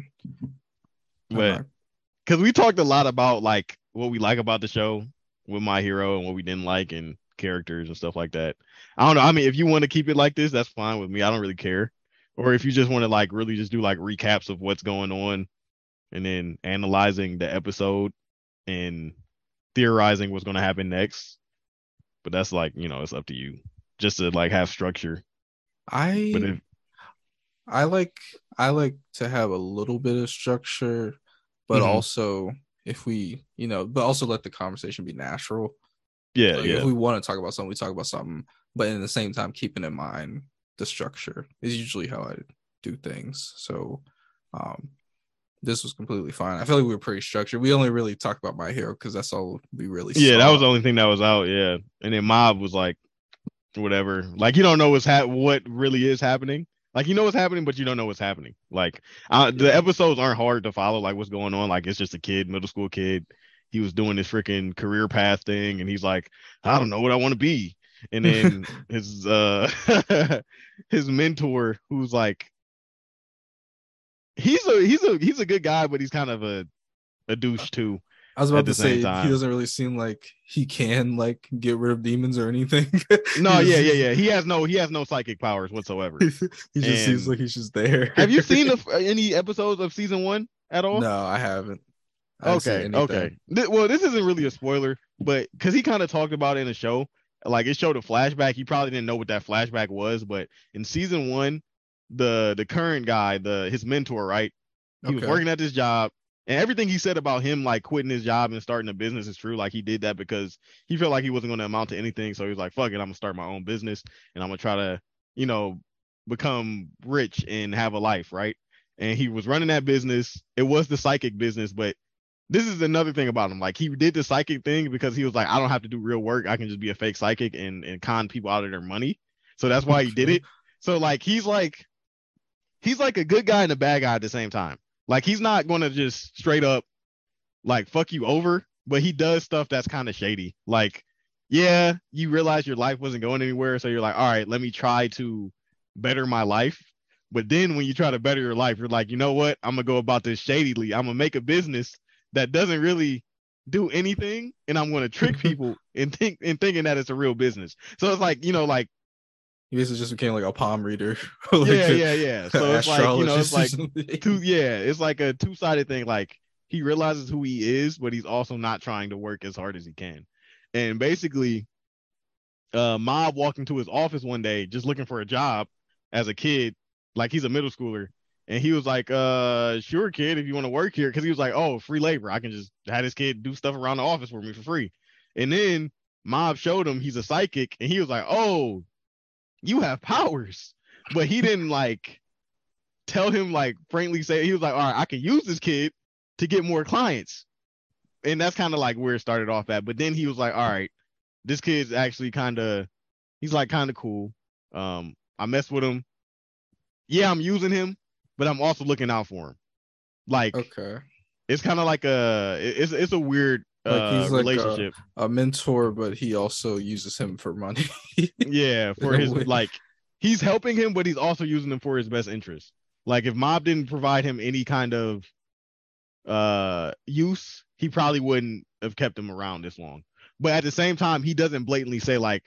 But because we talked a lot about like what we like about the show with My Hero and what we didn't like and characters and stuff like that. I don't know. I mean, if you want to keep it like this, that's fine with me. I don't really care. Or if you just want to like really just do like recaps of what's going on and then analyzing the episode and theorizing what's going to happen next. But that's like, you know, it's up to you just to like have structure. I But if I like I like to have a little bit of structure, but Mhm. also if we, you know, but also let the conversation be natural. yeah, Like yeah. if we want to talk about something, we talk about something, but in the same time, keeping in mind the structure is usually how I do things. So, um, this was completely fine. I feel like we were pretty structured. We only really talked about My Hero because that's all we really Yeah, saw. that was the only thing that was out, yeah. And then Mob was like whatever. Like you don't know what's ha- what really is happening. Like you know what's happening, but you don't know what's happening. Like uh, the Yeah. episodes aren't hard to follow. Like what's going on? Like it's just a kid, middle school kid. He was doing this freaking career path thing, and he's like, I don't know what I want to be. And then his uh his mentor, who's like, he's a he's a he's a good guy, but he's kind of a a douche too. I was at about the to say same time. he doesn't really seem like he can like get rid of demons or anything. No, He yeah, just- yeah, yeah. He has no he has no psychic powers whatsoever. He just seems And- like he's just there. Have you seen the, any episodes of season one at all? No, I haven't. I haven't seen Okay, anything. okay. Th- well, this isn't really a spoiler, but because he kind of talked about it in the show, like it showed a flashback. He probably didn't know what that flashback was, but in season one, the the current guy, the his mentor, right? He was Okay. working at this job, and everything he said about him like quitting his job and starting a business is true. Like he did that because he felt like he wasn't going to amount to anything, so he was like, "Fuck it, I'm gonna start my own business, and I'm gonna try to, you know, become rich and have a life, right?" And he was running that business. It was the psychic business, but this is another thing about him. Like he did the psychic thing because he was like, I don't have to do real work. I can just be a fake psychic and, and con people out of their money. So that's why he did it. So like he's like he's like a good guy and a bad guy at the same time. Like he's not gonna just straight up like fuck you over, but he does stuff that's kind of shady. Like, yeah, you realize your life wasn't going anywhere, so you're like, all right, let me try to better my life. But then when you try to better your life, you're like, you know what? I'm gonna go about this shadily. I'm gonna make a business that doesn't really do anything, and I'm gonna trick people and think and thinking that it's a real business. So it's like, you know, like He basically just became like a palm reader. Like yeah, a, yeah, yeah. So it's like, you know, it's like two, yeah, it's like a two-sided thing. Like he realizes who he is, but he's also not trying to work as hard as he can. And basically, uh, Mob walked into his office one day just looking for a job as a kid, like he's a middle schooler. And he was like, uh, sure, kid, if you want to work here. Cause he was like, oh, free labor. I can just have this kid do stuff around the office for me for free. And then Mob showed him he's a psychic. And he was like, oh, you have powers. But he didn't like tell him, like, frankly say, he was like, all right, I can use this kid to get more clients. And that's kind of like where it started off at. But then he was like, all right, this kid's actually kind of, he's like kind of cool. Um, I mess with him. Yeah, I'm using him, but I'm also looking out for him. Like, okay, it's kind of like a, it's it's a weird like uh he's like relationship. A, a mentor, but he also uses him for money. Yeah, for his like, he's helping him, but he's also using him for his best interest. Like, if Mob didn't provide him any kind of uh use, he probably wouldn't have kept him around this long. But at the same time, he doesn't blatantly say like,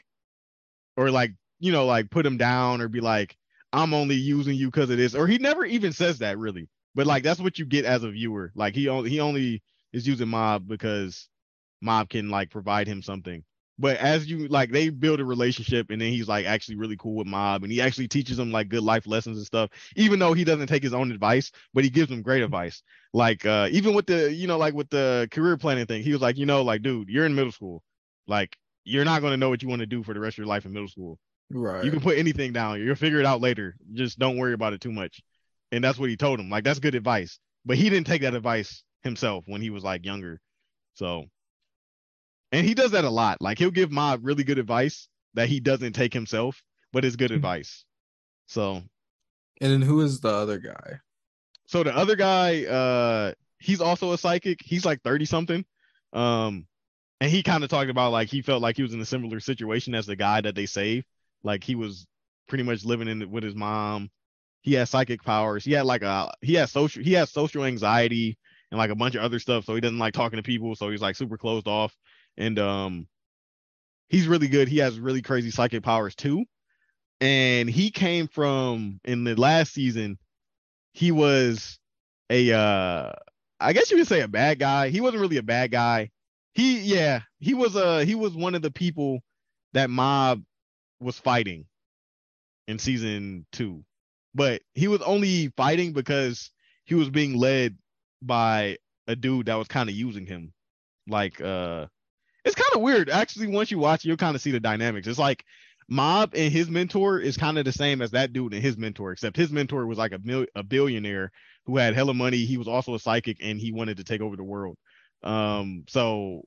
or like, you know, like put him down or be like, I'm only using you because of this. Or he never even says that really. But like, that's what you get as a viewer. Like he only, he only is using Mob because Mob can like provide him something. But as you like, they build a relationship and then he's like actually really cool with Mob and he actually teaches him like good life lessons and stuff, even though he doesn't take his own advice, but he gives him great advice. Like, uh, even with the, you know, like with the career planning thing, he was like, you know, like, dude, you're in middle school. Like, you're not going to know what you want to do for the rest of your life in middle school. Right. You can put anything down. You'll figure it out later. Just don't worry about it too much. And that's what he told him. Like, that's good advice. But he didn't take that advice himself when he was like younger. So, and he does that a lot. Like, he'll give Mob really good advice that he doesn't take himself, but it's good advice. So, and then who is the other guy? So the other guy, uh, he's also a psychic. He's like thirty something. Um, and he kind of talked about like he felt like he was in a similar situation as the guy that they saved. Like he was pretty much living in it with his mom. He had psychic powers. He had like a he had social he has social anxiety and like a bunch of other stuff. So he doesn't like talking to people. So he's like super closed off. And um, he's really good. He has really crazy psychic powers too. And he came from in the last season. He was a uh, I guess you could say a bad guy. He wasn't really a bad guy. He yeah he was uh he was one of the people that Mob was fighting in season two, but he was only fighting because he was being led by a dude that was kind of using him. Like uh, it's kind of weird actually. Once you watch it, you'll kind of see the dynamics. It's like Mob and his mentor is kind of the same as that dude and his mentor, except his mentor was like a mil- a billionaire who had hella money. He was also a psychic and he wanted to take over the world. Um, so,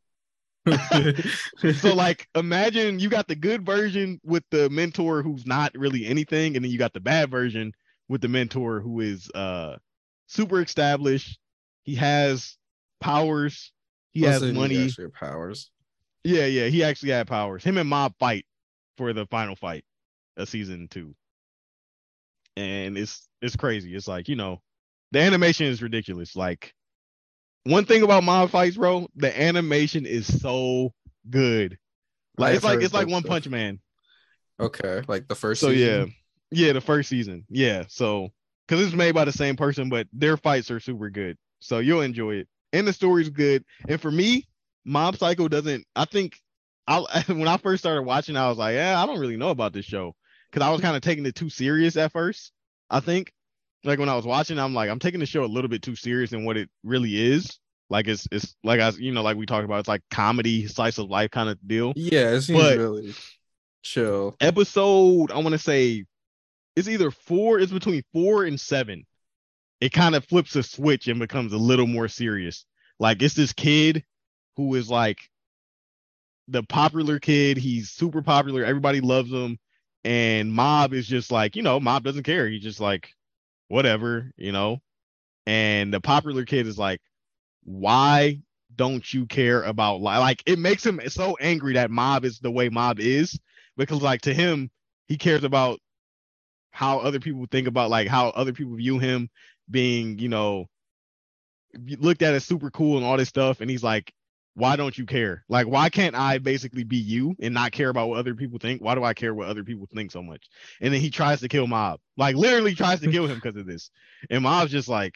so like imagine you got the good version with the mentor who's not really anything, and then you got the bad version with the mentor who is uh super established. He has powers. He Plus has he money. actually have powers. Yeah, yeah, he actually had powers. Him and Mob fight for the final fight of season two. And it's it's crazy. It's like, you know, the animation is ridiculous. Like, one thing about Mob fights, bro, the animation is so good. Like, I've it's like heard it's like that One stuff. Punch Man. Okay, like the first So season? yeah. Yeah, the first season. Yeah. So because it's made by the same person, but their fights are super good. So you'll enjoy it. And the story's good. And for me, Mob Psycho doesn't, I think I when I first started watching, I was like, yeah, I don't really know about this show. Because I was kind of taking it too serious at first, I think. Like when I was watching, I'm like, I'm taking the show a little bit too serious than what it really is. Like it's it's like I you know, like we talked about, it's like comedy, slice of life kind of deal. Yeah, it seems But really chill. episode, I want to say it's either four, it's between four and seven. It kind of flips a switch and becomes a little more serious. Like it's this kid who is like the popular kid. He's super popular. Everybody loves him. And Mob is just like, you know, Mob doesn't care. He's just like, whatever, you know. And the popular kid is like, why don't you care about like like it makes him so angry that Mob is the way Mob is because like to him he cares about how other people think about like how other people view him being, you know, looked at as super cool and all this stuff. And he's like, why don't you care? Like, why can't I basically be you and not care about what other people think? Why do I care what other people think so much? And then he tries to kill Mob, like literally tries to kill him because of this. And Mob's just like,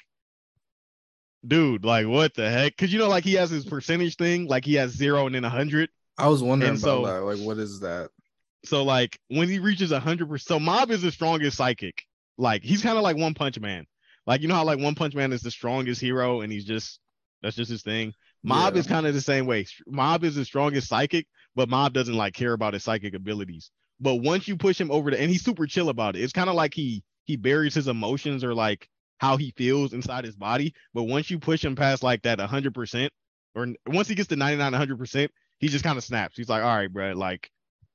dude, like what the heck? Because you know, like he has his percentage thing, like he has zero and then a hundred. I was wondering And about so- that. Like, what is that? So like when he reaches a hundred percent, so Mob is the strongest psychic. Like he's kind of like One Punch Man. Like you know how like One Punch Man is the strongest hero and he's just that's just his thing. Mob Yeah. is kind of the same way. Mob is the strongest psychic, but Mob doesn't like care about his psychic abilities. But once you push him over the and he's super chill about it. It's kind of like he he buries his emotions or like how he feels inside his body. But once you push him past like that one hundred percent or once he gets to ninety-nine, one hundred percent, he just kind of snaps. He's like, all right, bro, like,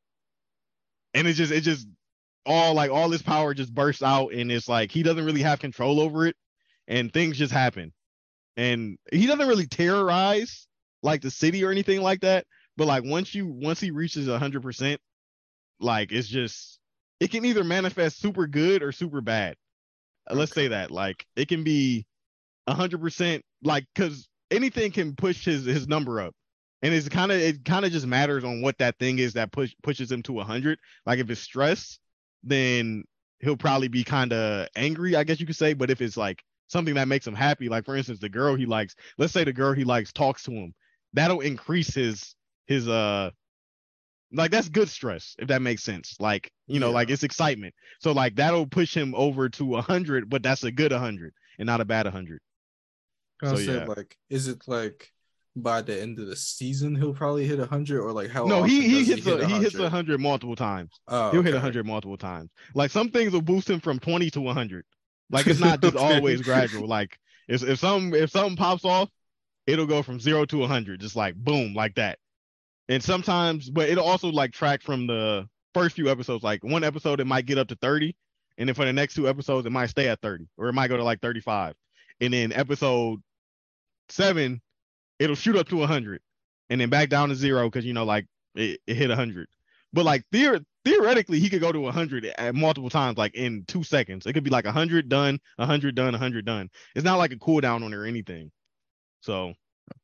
and it just it just all like all his power just bursts out and it's like he doesn't really have control over it and things just happen. And he doesn't really terrorize like the city or anything like that. But like once you once he reaches one hundred percent, like it's just it can either manifest super good or super bad. Uh, Let's Okay. say that like it can be one hundred percent like because anything can push his his number up. And it's kind of it kind of just matters on what that thing is that push pushes him to one hundred. Like if it's stress, then he'll probably be kind of angry, I guess you could say. But if it's like something that makes him happy, like for instance, the girl he likes, let's say the girl he likes talks to him, that'll increase his his uh like that's good stress if that makes sense. Like you know, Yeah. like it's excitement. So like that'll push him over to one hundred, but that's a good one hundred and not a bad one hundred. I So, said, yeah. like, is it like by the end of the season he'll probably hit a hundred, or like how No, often he he does hits he hit a, he hits a 100? hundred multiple times. Oh, He'll hit a okay. hundred multiple times. Like some things will boost him from twenty to one hundred. Like it's not just Okay. always gradual. Like if if some if something pops off, it'll go from zero to one hundred, just like boom, like that. And sometimes, but it'll also like track from the first few episodes. Like one episode, it might get up to thirty, and then for the next two episodes, it might stay at thirty, or it might go to like thirty-five. And then episode seven, it'll shoot up to one hundred, and then back down to zero because you know, like it, it hit one hundred. But like theor- theoretically, he could go to one hundred at multiple times, like in two seconds. It could be like one hundred done, one hundred done, one hundred done. It's not like a cooldown on it or anything. So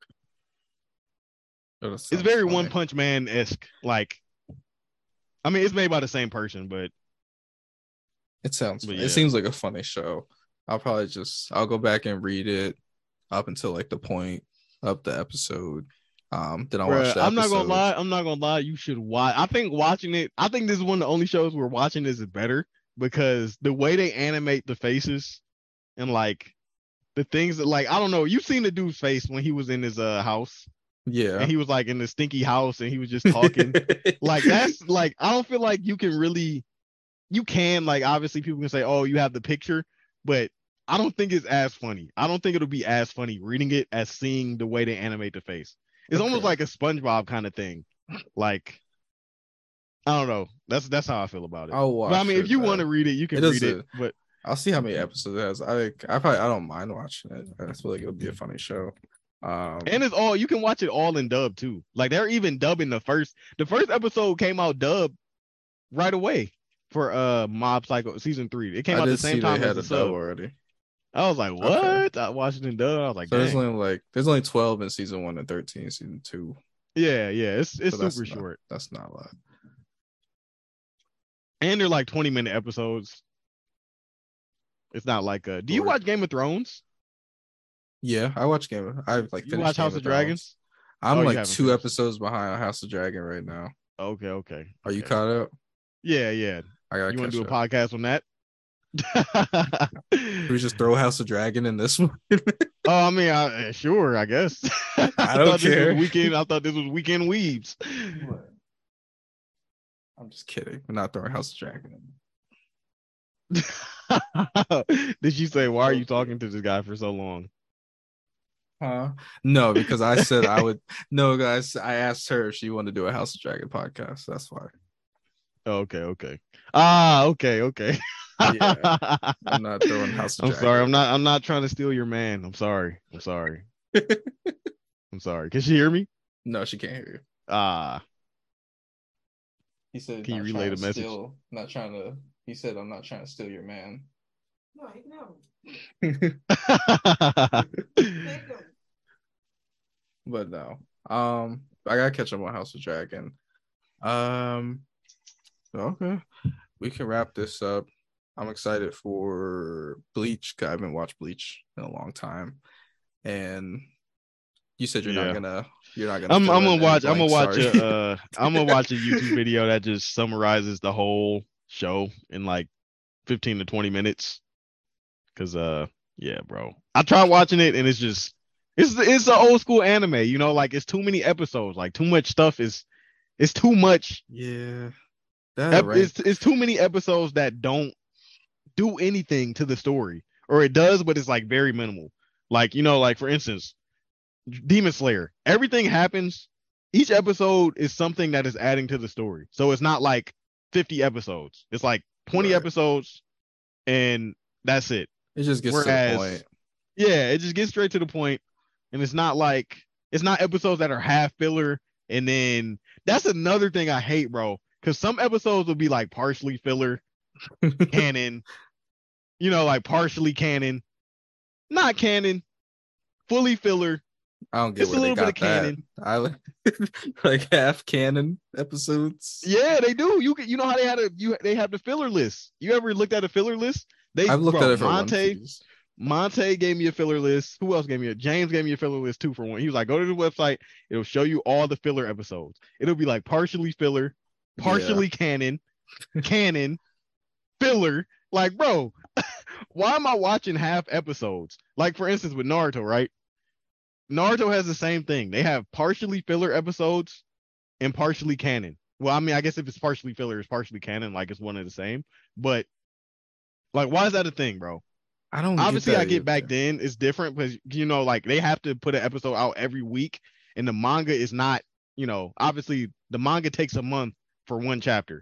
That it's sounds very funny. One Punch Man esque. Like, I mean, it's made by the same person, but It sounds. But It yeah. seems like a funny show. I'll probably just. I'll go back and read it up until like the point of the episode. Um, then I'll watch bruh, the I'm not gonna episodes. lie. I'm not gonna lie. You should watch. I think watching it. I think this is one of the only shows we're watching this is better because the way they animate the faces and like the things that like I don't know. You've seen the dude's face when he was in his uh house Yeah. and he was like in the stinky house and he was just talking. Like that's like I don't feel like you can really you can like obviously people can say, oh, you have the picture, but I don't think it's as funny. I don't think it'll be as funny reading it as seeing the way they animate the face. It's almost Okay. like a SpongeBob kind of thing. Like I don't know. That's that's how I feel about it. I'll watch. But I mean, it, if you but want to read it, you can It read is it. But I'll see how many episodes it has. I I probably I don't mind watching it. I just feel like it'll be a funny show. Um, and it's all you can watch it all in dub too. Like they're even dubbing the first the first episode came out dub right away for uh Mob Psycho season three. It came I out did the same see time they as had the a dub sub. already. I was like, what? Okay. I watched it in dub. I was like, So there's dang. only like there's only twelve in season one and thirteen in season two. Yeah, yeah. It's it's So that's super not- short. That's not a lot. And they're like twenty minute episodes. It's not like uh do you Short. watch Game of Thrones? Yeah, I watch Game of I like You finished watch Game House of Dragons? I'm Oh, you like haven't two finished it. episodes behind House of Dragon right now. Okay, okay. Are you okay. caught up? Yeah, yeah. I gotta You want catch to do a up. podcast on that? Should we just throw House of Dragon in this one? Oh, I mean, I, sure, I guess. I, I don't thought this care. was weekend. I thought this was Weekend Weebs. I'm just kidding. We're not throwing House of Dragon in. Did she say, "Why are you talking to this guy for so long?" Huh? No, because I said I would. No, guys, I asked her if she wanted to do a House of Dragon podcast. That's why. Okay, okay. Ah, okay, okay. Yeah, I'm not throwing House of I'm Dragon. sorry. I'm not. I'm not trying to steal your man. I'm sorry. I'm sorry. I'm sorry. Can she hear me? No, she can't hear you. Ah, uh, He said, can you "Not relay trying the to message? steal. Not trying to." He said, "I'm not trying to steal your man." No, no. But no. Um, I gotta catch up on House of Dragon. Um, okay, we can wrap this up. I'm excited for Bleach. 'Cause I haven't watched Bleach in a long time, and you said you're Yeah. not gonna, you're not gonna. I'm fill I'm in gonna any watch. I'm gonna blanks, watch sorry. a. Uh, I'm gonna watch a YouTube video that just summarizes the whole show in like fifteen to twenty minutes. Cause uh, yeah, bro, I tried watching it and it's just it's it's an old school anime. You know, like it's too many episodes. Like too much stuff is it's too much. Yeah, that Ep- rank. It's it's too many episodes that don't do anything to the story, or it does, but it's like very minimal. Like you know, like for instance, Demon Slayer. Everything happens. Each episode is something that is adding to the story. So it's not like fifty episodes. It's like twenty Right. episodes, and that's it. It just gets Whereas, to the point. yeah, it just gets straight to the point, and it's not like it's not episodes that are half filler. And then that's another thing I hate, bro. Because some episodes will be like partially filler, canon, you know, like partially canon, not canon, fully filler. I don't get It's a where they little bit got of that. canon. I like like half canon episodes. Yeah, they do. You can, you know how they had a you they have the filler list. You ever looked at a filler list? They I've looked bro, at it for One Monte Piece. Monte gave me a filler list. Who else gave me a? James gave me a filler list too for one. He was like, go to the website. It'll show you all the filler episodes. It'll be like partially filler, partially yeah. canon, canon, filler. Like, bro, why am I watching half episodes? Like, for instance, with Naruto, right? Naruto has the same thing. They have partially filler episodes and partially canon. Well, I mean, I guess if it's partially filler, it's partially canon. Like, it's one of the same. But, like, why is that a thing, bro? I don't obviously get I get either. back then it's different because you know like they have to put an episode out every week and the manga is not, you know, obviously the manga takes a month for one chapter,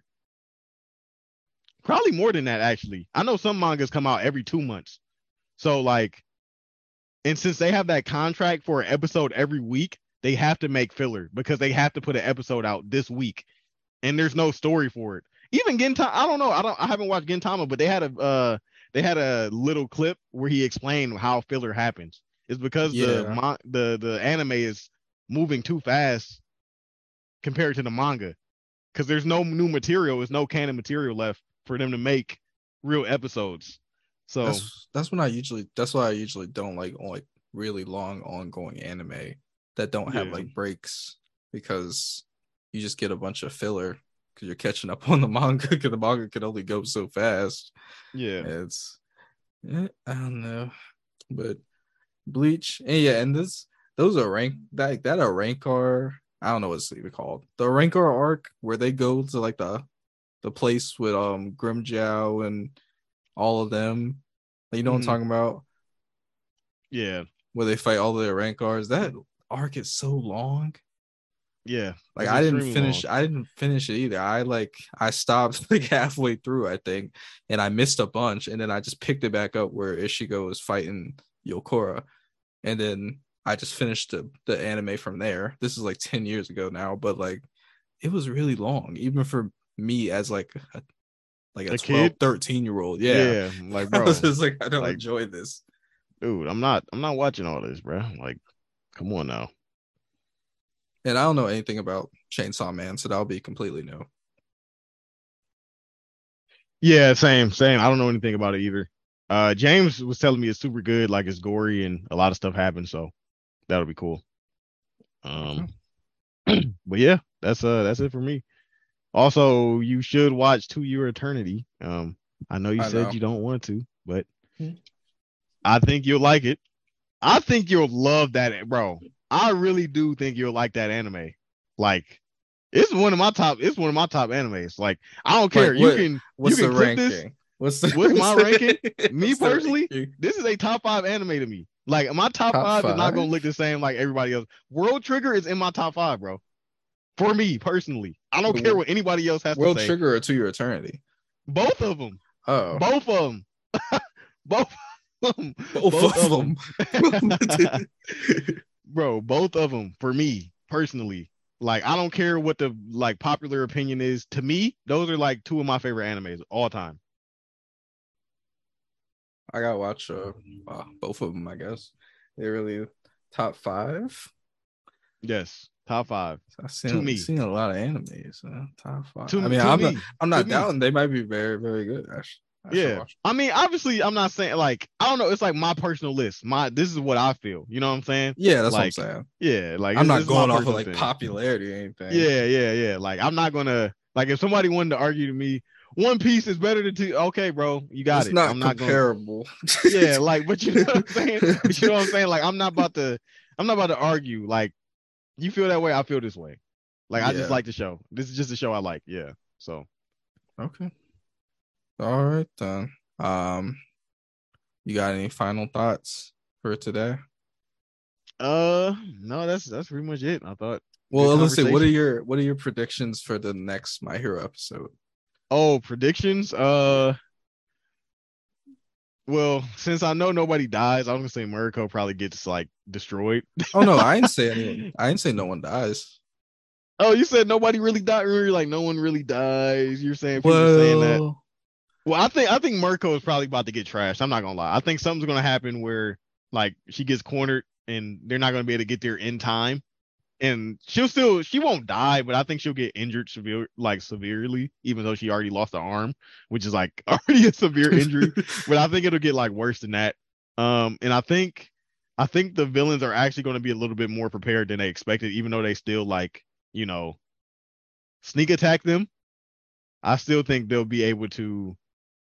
probably more than that. Actually, I know some mangas come out every two months, so like, and since they have that contract for an episode every week, they have to make filler because they have to put an episode out this week and there's no story for it. Even Gintama, I don't know, I don't I haven't watched Gintama, but they had a uh they had a little clip where he explained how filler happens. It's because yeah. the the the anime is moving too fast compared to the manga, because there's no new material, there's no canon material left for them to make real episodes. So that's that's when I usually that's why I usually don't like like really long ongoing anime that don't have yeah. like breaks, because you just get a bunch of filler because you're catching up on the manga, because the manga can only go so fast. Yeah, it's I don't know, but Bleach and yeah, and this those are rank that that a Rancor. I don't know what it's even called. The Rancor arc where they go to like the the place with um Grimjow and all of them. You know mm-hmm. what I'm talking about? Yeah, where they fight all their Rancors. That arc is so long. Yeah, like I didn't finish. Long. I didn't finish it either. I like I stopped like halfway through, I think, and I missed a bunch, and then I just picked it back up where Ishigo is fighting Yokora, and then I just finished the the anime from there. This is like ten years ago now, but like it was really long, even for me as like a, like a, a twelve, kid? thirteen year old. Yeah, yeah, like bro, I was just like I don't like, enjoy this, dude. I'm not. I'm not watching all this, bro. Like, come on now. And I don't know anything about Chainsaw Man, so that'll be completely new. Yeah, same, same. I don't know anything about it either. Uh, James was telling me it's super good, like it's gory and a lot of stuff happens, so that'll be cool. Um, okay. But yeah, that's uh, that's it for me. Also, you should watch To Your Eternity. Um, I know you I said know. you don't want to, but hmm. I think you'll like it. I think you'll love that, bro. I really do think you'll like that anime. Like, it's one of my top. It's one of my top animes. Like, I don't care. Like, what, you can. What's you can the clip ranking? This. What's the What's my ranking? Me what's personally, ranking? This is a top five anime to me. Like, my top, top five, five is not gonna look the same like everybody else. World Trigger is in my top five, bro. For me personally, I don't the, care what anybody else has World to say. Trigger or To Your Eternity? Both of them. Oh, both of them. both. Of them. Both, both of them. them. bro, both of them for me personally. Like, I don't care what the like popular opinion is. To me, those are like two of my favorite animes all time. I gotta watch uh, uh, both of them. I guess they're really top five. Yes, top five. I've To seen me, seen a lot of animes. Uh, top five. I to mean, to I'm not me, I'm to not me. doubting they might be very very good. Actually, I should Yeah. watch. I mean, obviously, I'm not saying like I don't know. It's like my personal list. My this is what I feel. You know what I'm saying? Yeah, that's what I'm Like, saying. yeah, like I'm it's, not it's my going off of personal like thing. popularity or anything. Yeah, yeah, yeah. Like I'm not gonna like if somebody wanted to argue to me, One Piece is better than two. Okay, bro, you got It's it. not I'm not gonna. comparable. Yeah, like, but you know what I'm saying. But you know what I'm saying. Like I'm not about to. I'm not about to argue. Like you feel that way, I feel this way. Like I just Yeah. like the show. This is just a show I like. Yeah. So Okay. All right then. Um, you got any final thoughts for today? uh no, that's that's pretty much it. I thought good Well, let's say, what are conversation. your what are your predictions for the next My Hero episode? Oh, predictions. Uh well, since I know nobody dies, I'm gonna say Murko probably gets like destroyed. Oh no, I didn't say anyone. I didn't say no one dies. Oh, you said nobody really died. Remember, like no one really dies. You're saying people are saying that. Well, Well, I think I think Murko is probably about to get trashed. I'm not gonna lie. I think something's gonna happen where like she gets cornered and they're not gonna be able to get there in time. And she'll still she won't die, but I think she'll get injured severe like severely, even though she already lost the arm, which is like already a severe injury. But I think it'll get like worse than that. Um, and I think I think the villains are actually going to be a little bit more prepared than they expected, even though they still like you know sneak attack them. I still think they'll be able to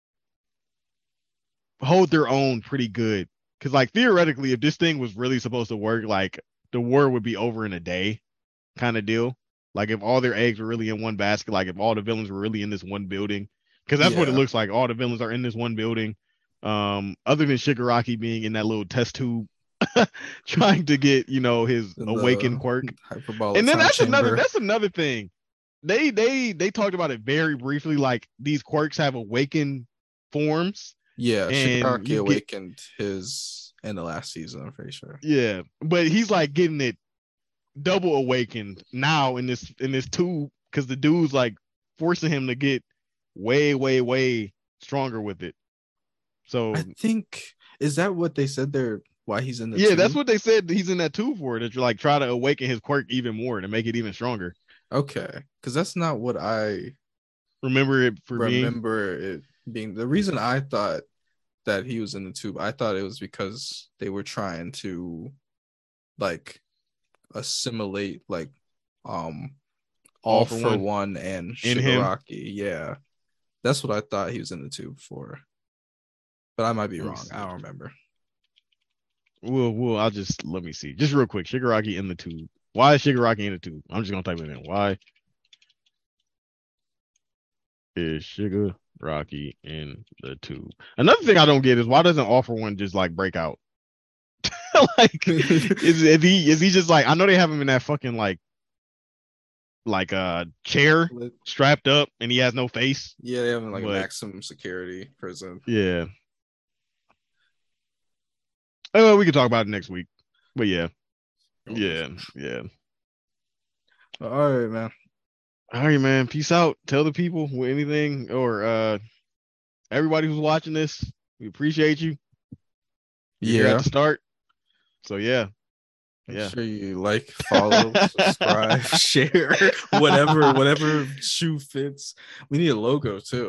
hold their own pretty good. Cause like theoretically, if this thing was really supposed to work, like the war would be over in a day, kind of deal. Like if all their eggs were really in one basket, like if all the villains were really in this one building, because that's what it yeah, looks like. All the villains are in this one building. Um, other than Shigaraki being in that little test tube, trying to get you know his in awakened the quirk. hyperbolic And then time that's another chamber. that's another thing. They they they talked about it very briefly. Like these quirks have awakened forms, Yeah, and Shigaraki you get awakened his in the last season. I'm pretty sure. yeah, but he's like getting it double awakened now in this in this tube because the dude's like forcing him to get way way way stronger with it. So I think is that what they said there? Why he's in the yeah, that's tube? what they said. He's in that tube for to like try to awaken his quirk even more to make it even stronger. Okay, because that's not what I Remember it for being remember it being. The reason I thought that he was in the tube, I thought it was because they were trying to like assimilate like um all all for for one one and in him. Shigaraki. Yeah, that's what I thought he was in the tube for, but I might be Let me wrong. see. I don't remember. Well, well, I'll just let me see. Just real quick, Shigaraki in the tube. Why is Shigaraki in the tube? I'm just gonna type it in. Why is Shigaraki in the tube? Another thing I don't get is why doesn't All for One just like break out? Like, is is he is he just like I know they have him in that fucking like like a uh, chair strapped up and he has no face. Yeah, they have like but, a maximum security prison. Yeah. Oh, we can talk about it next week. But yeah. Yeah, yeah. All right, man. All right, man. Peace out. Tell the people anything or uh everybody who's watching this. We appreciate you. You're yeah. here at the start. So yeah. Make yeah. sure you like, follow, subscribe, share, whatever, whatever shoe fits. We need a logo too.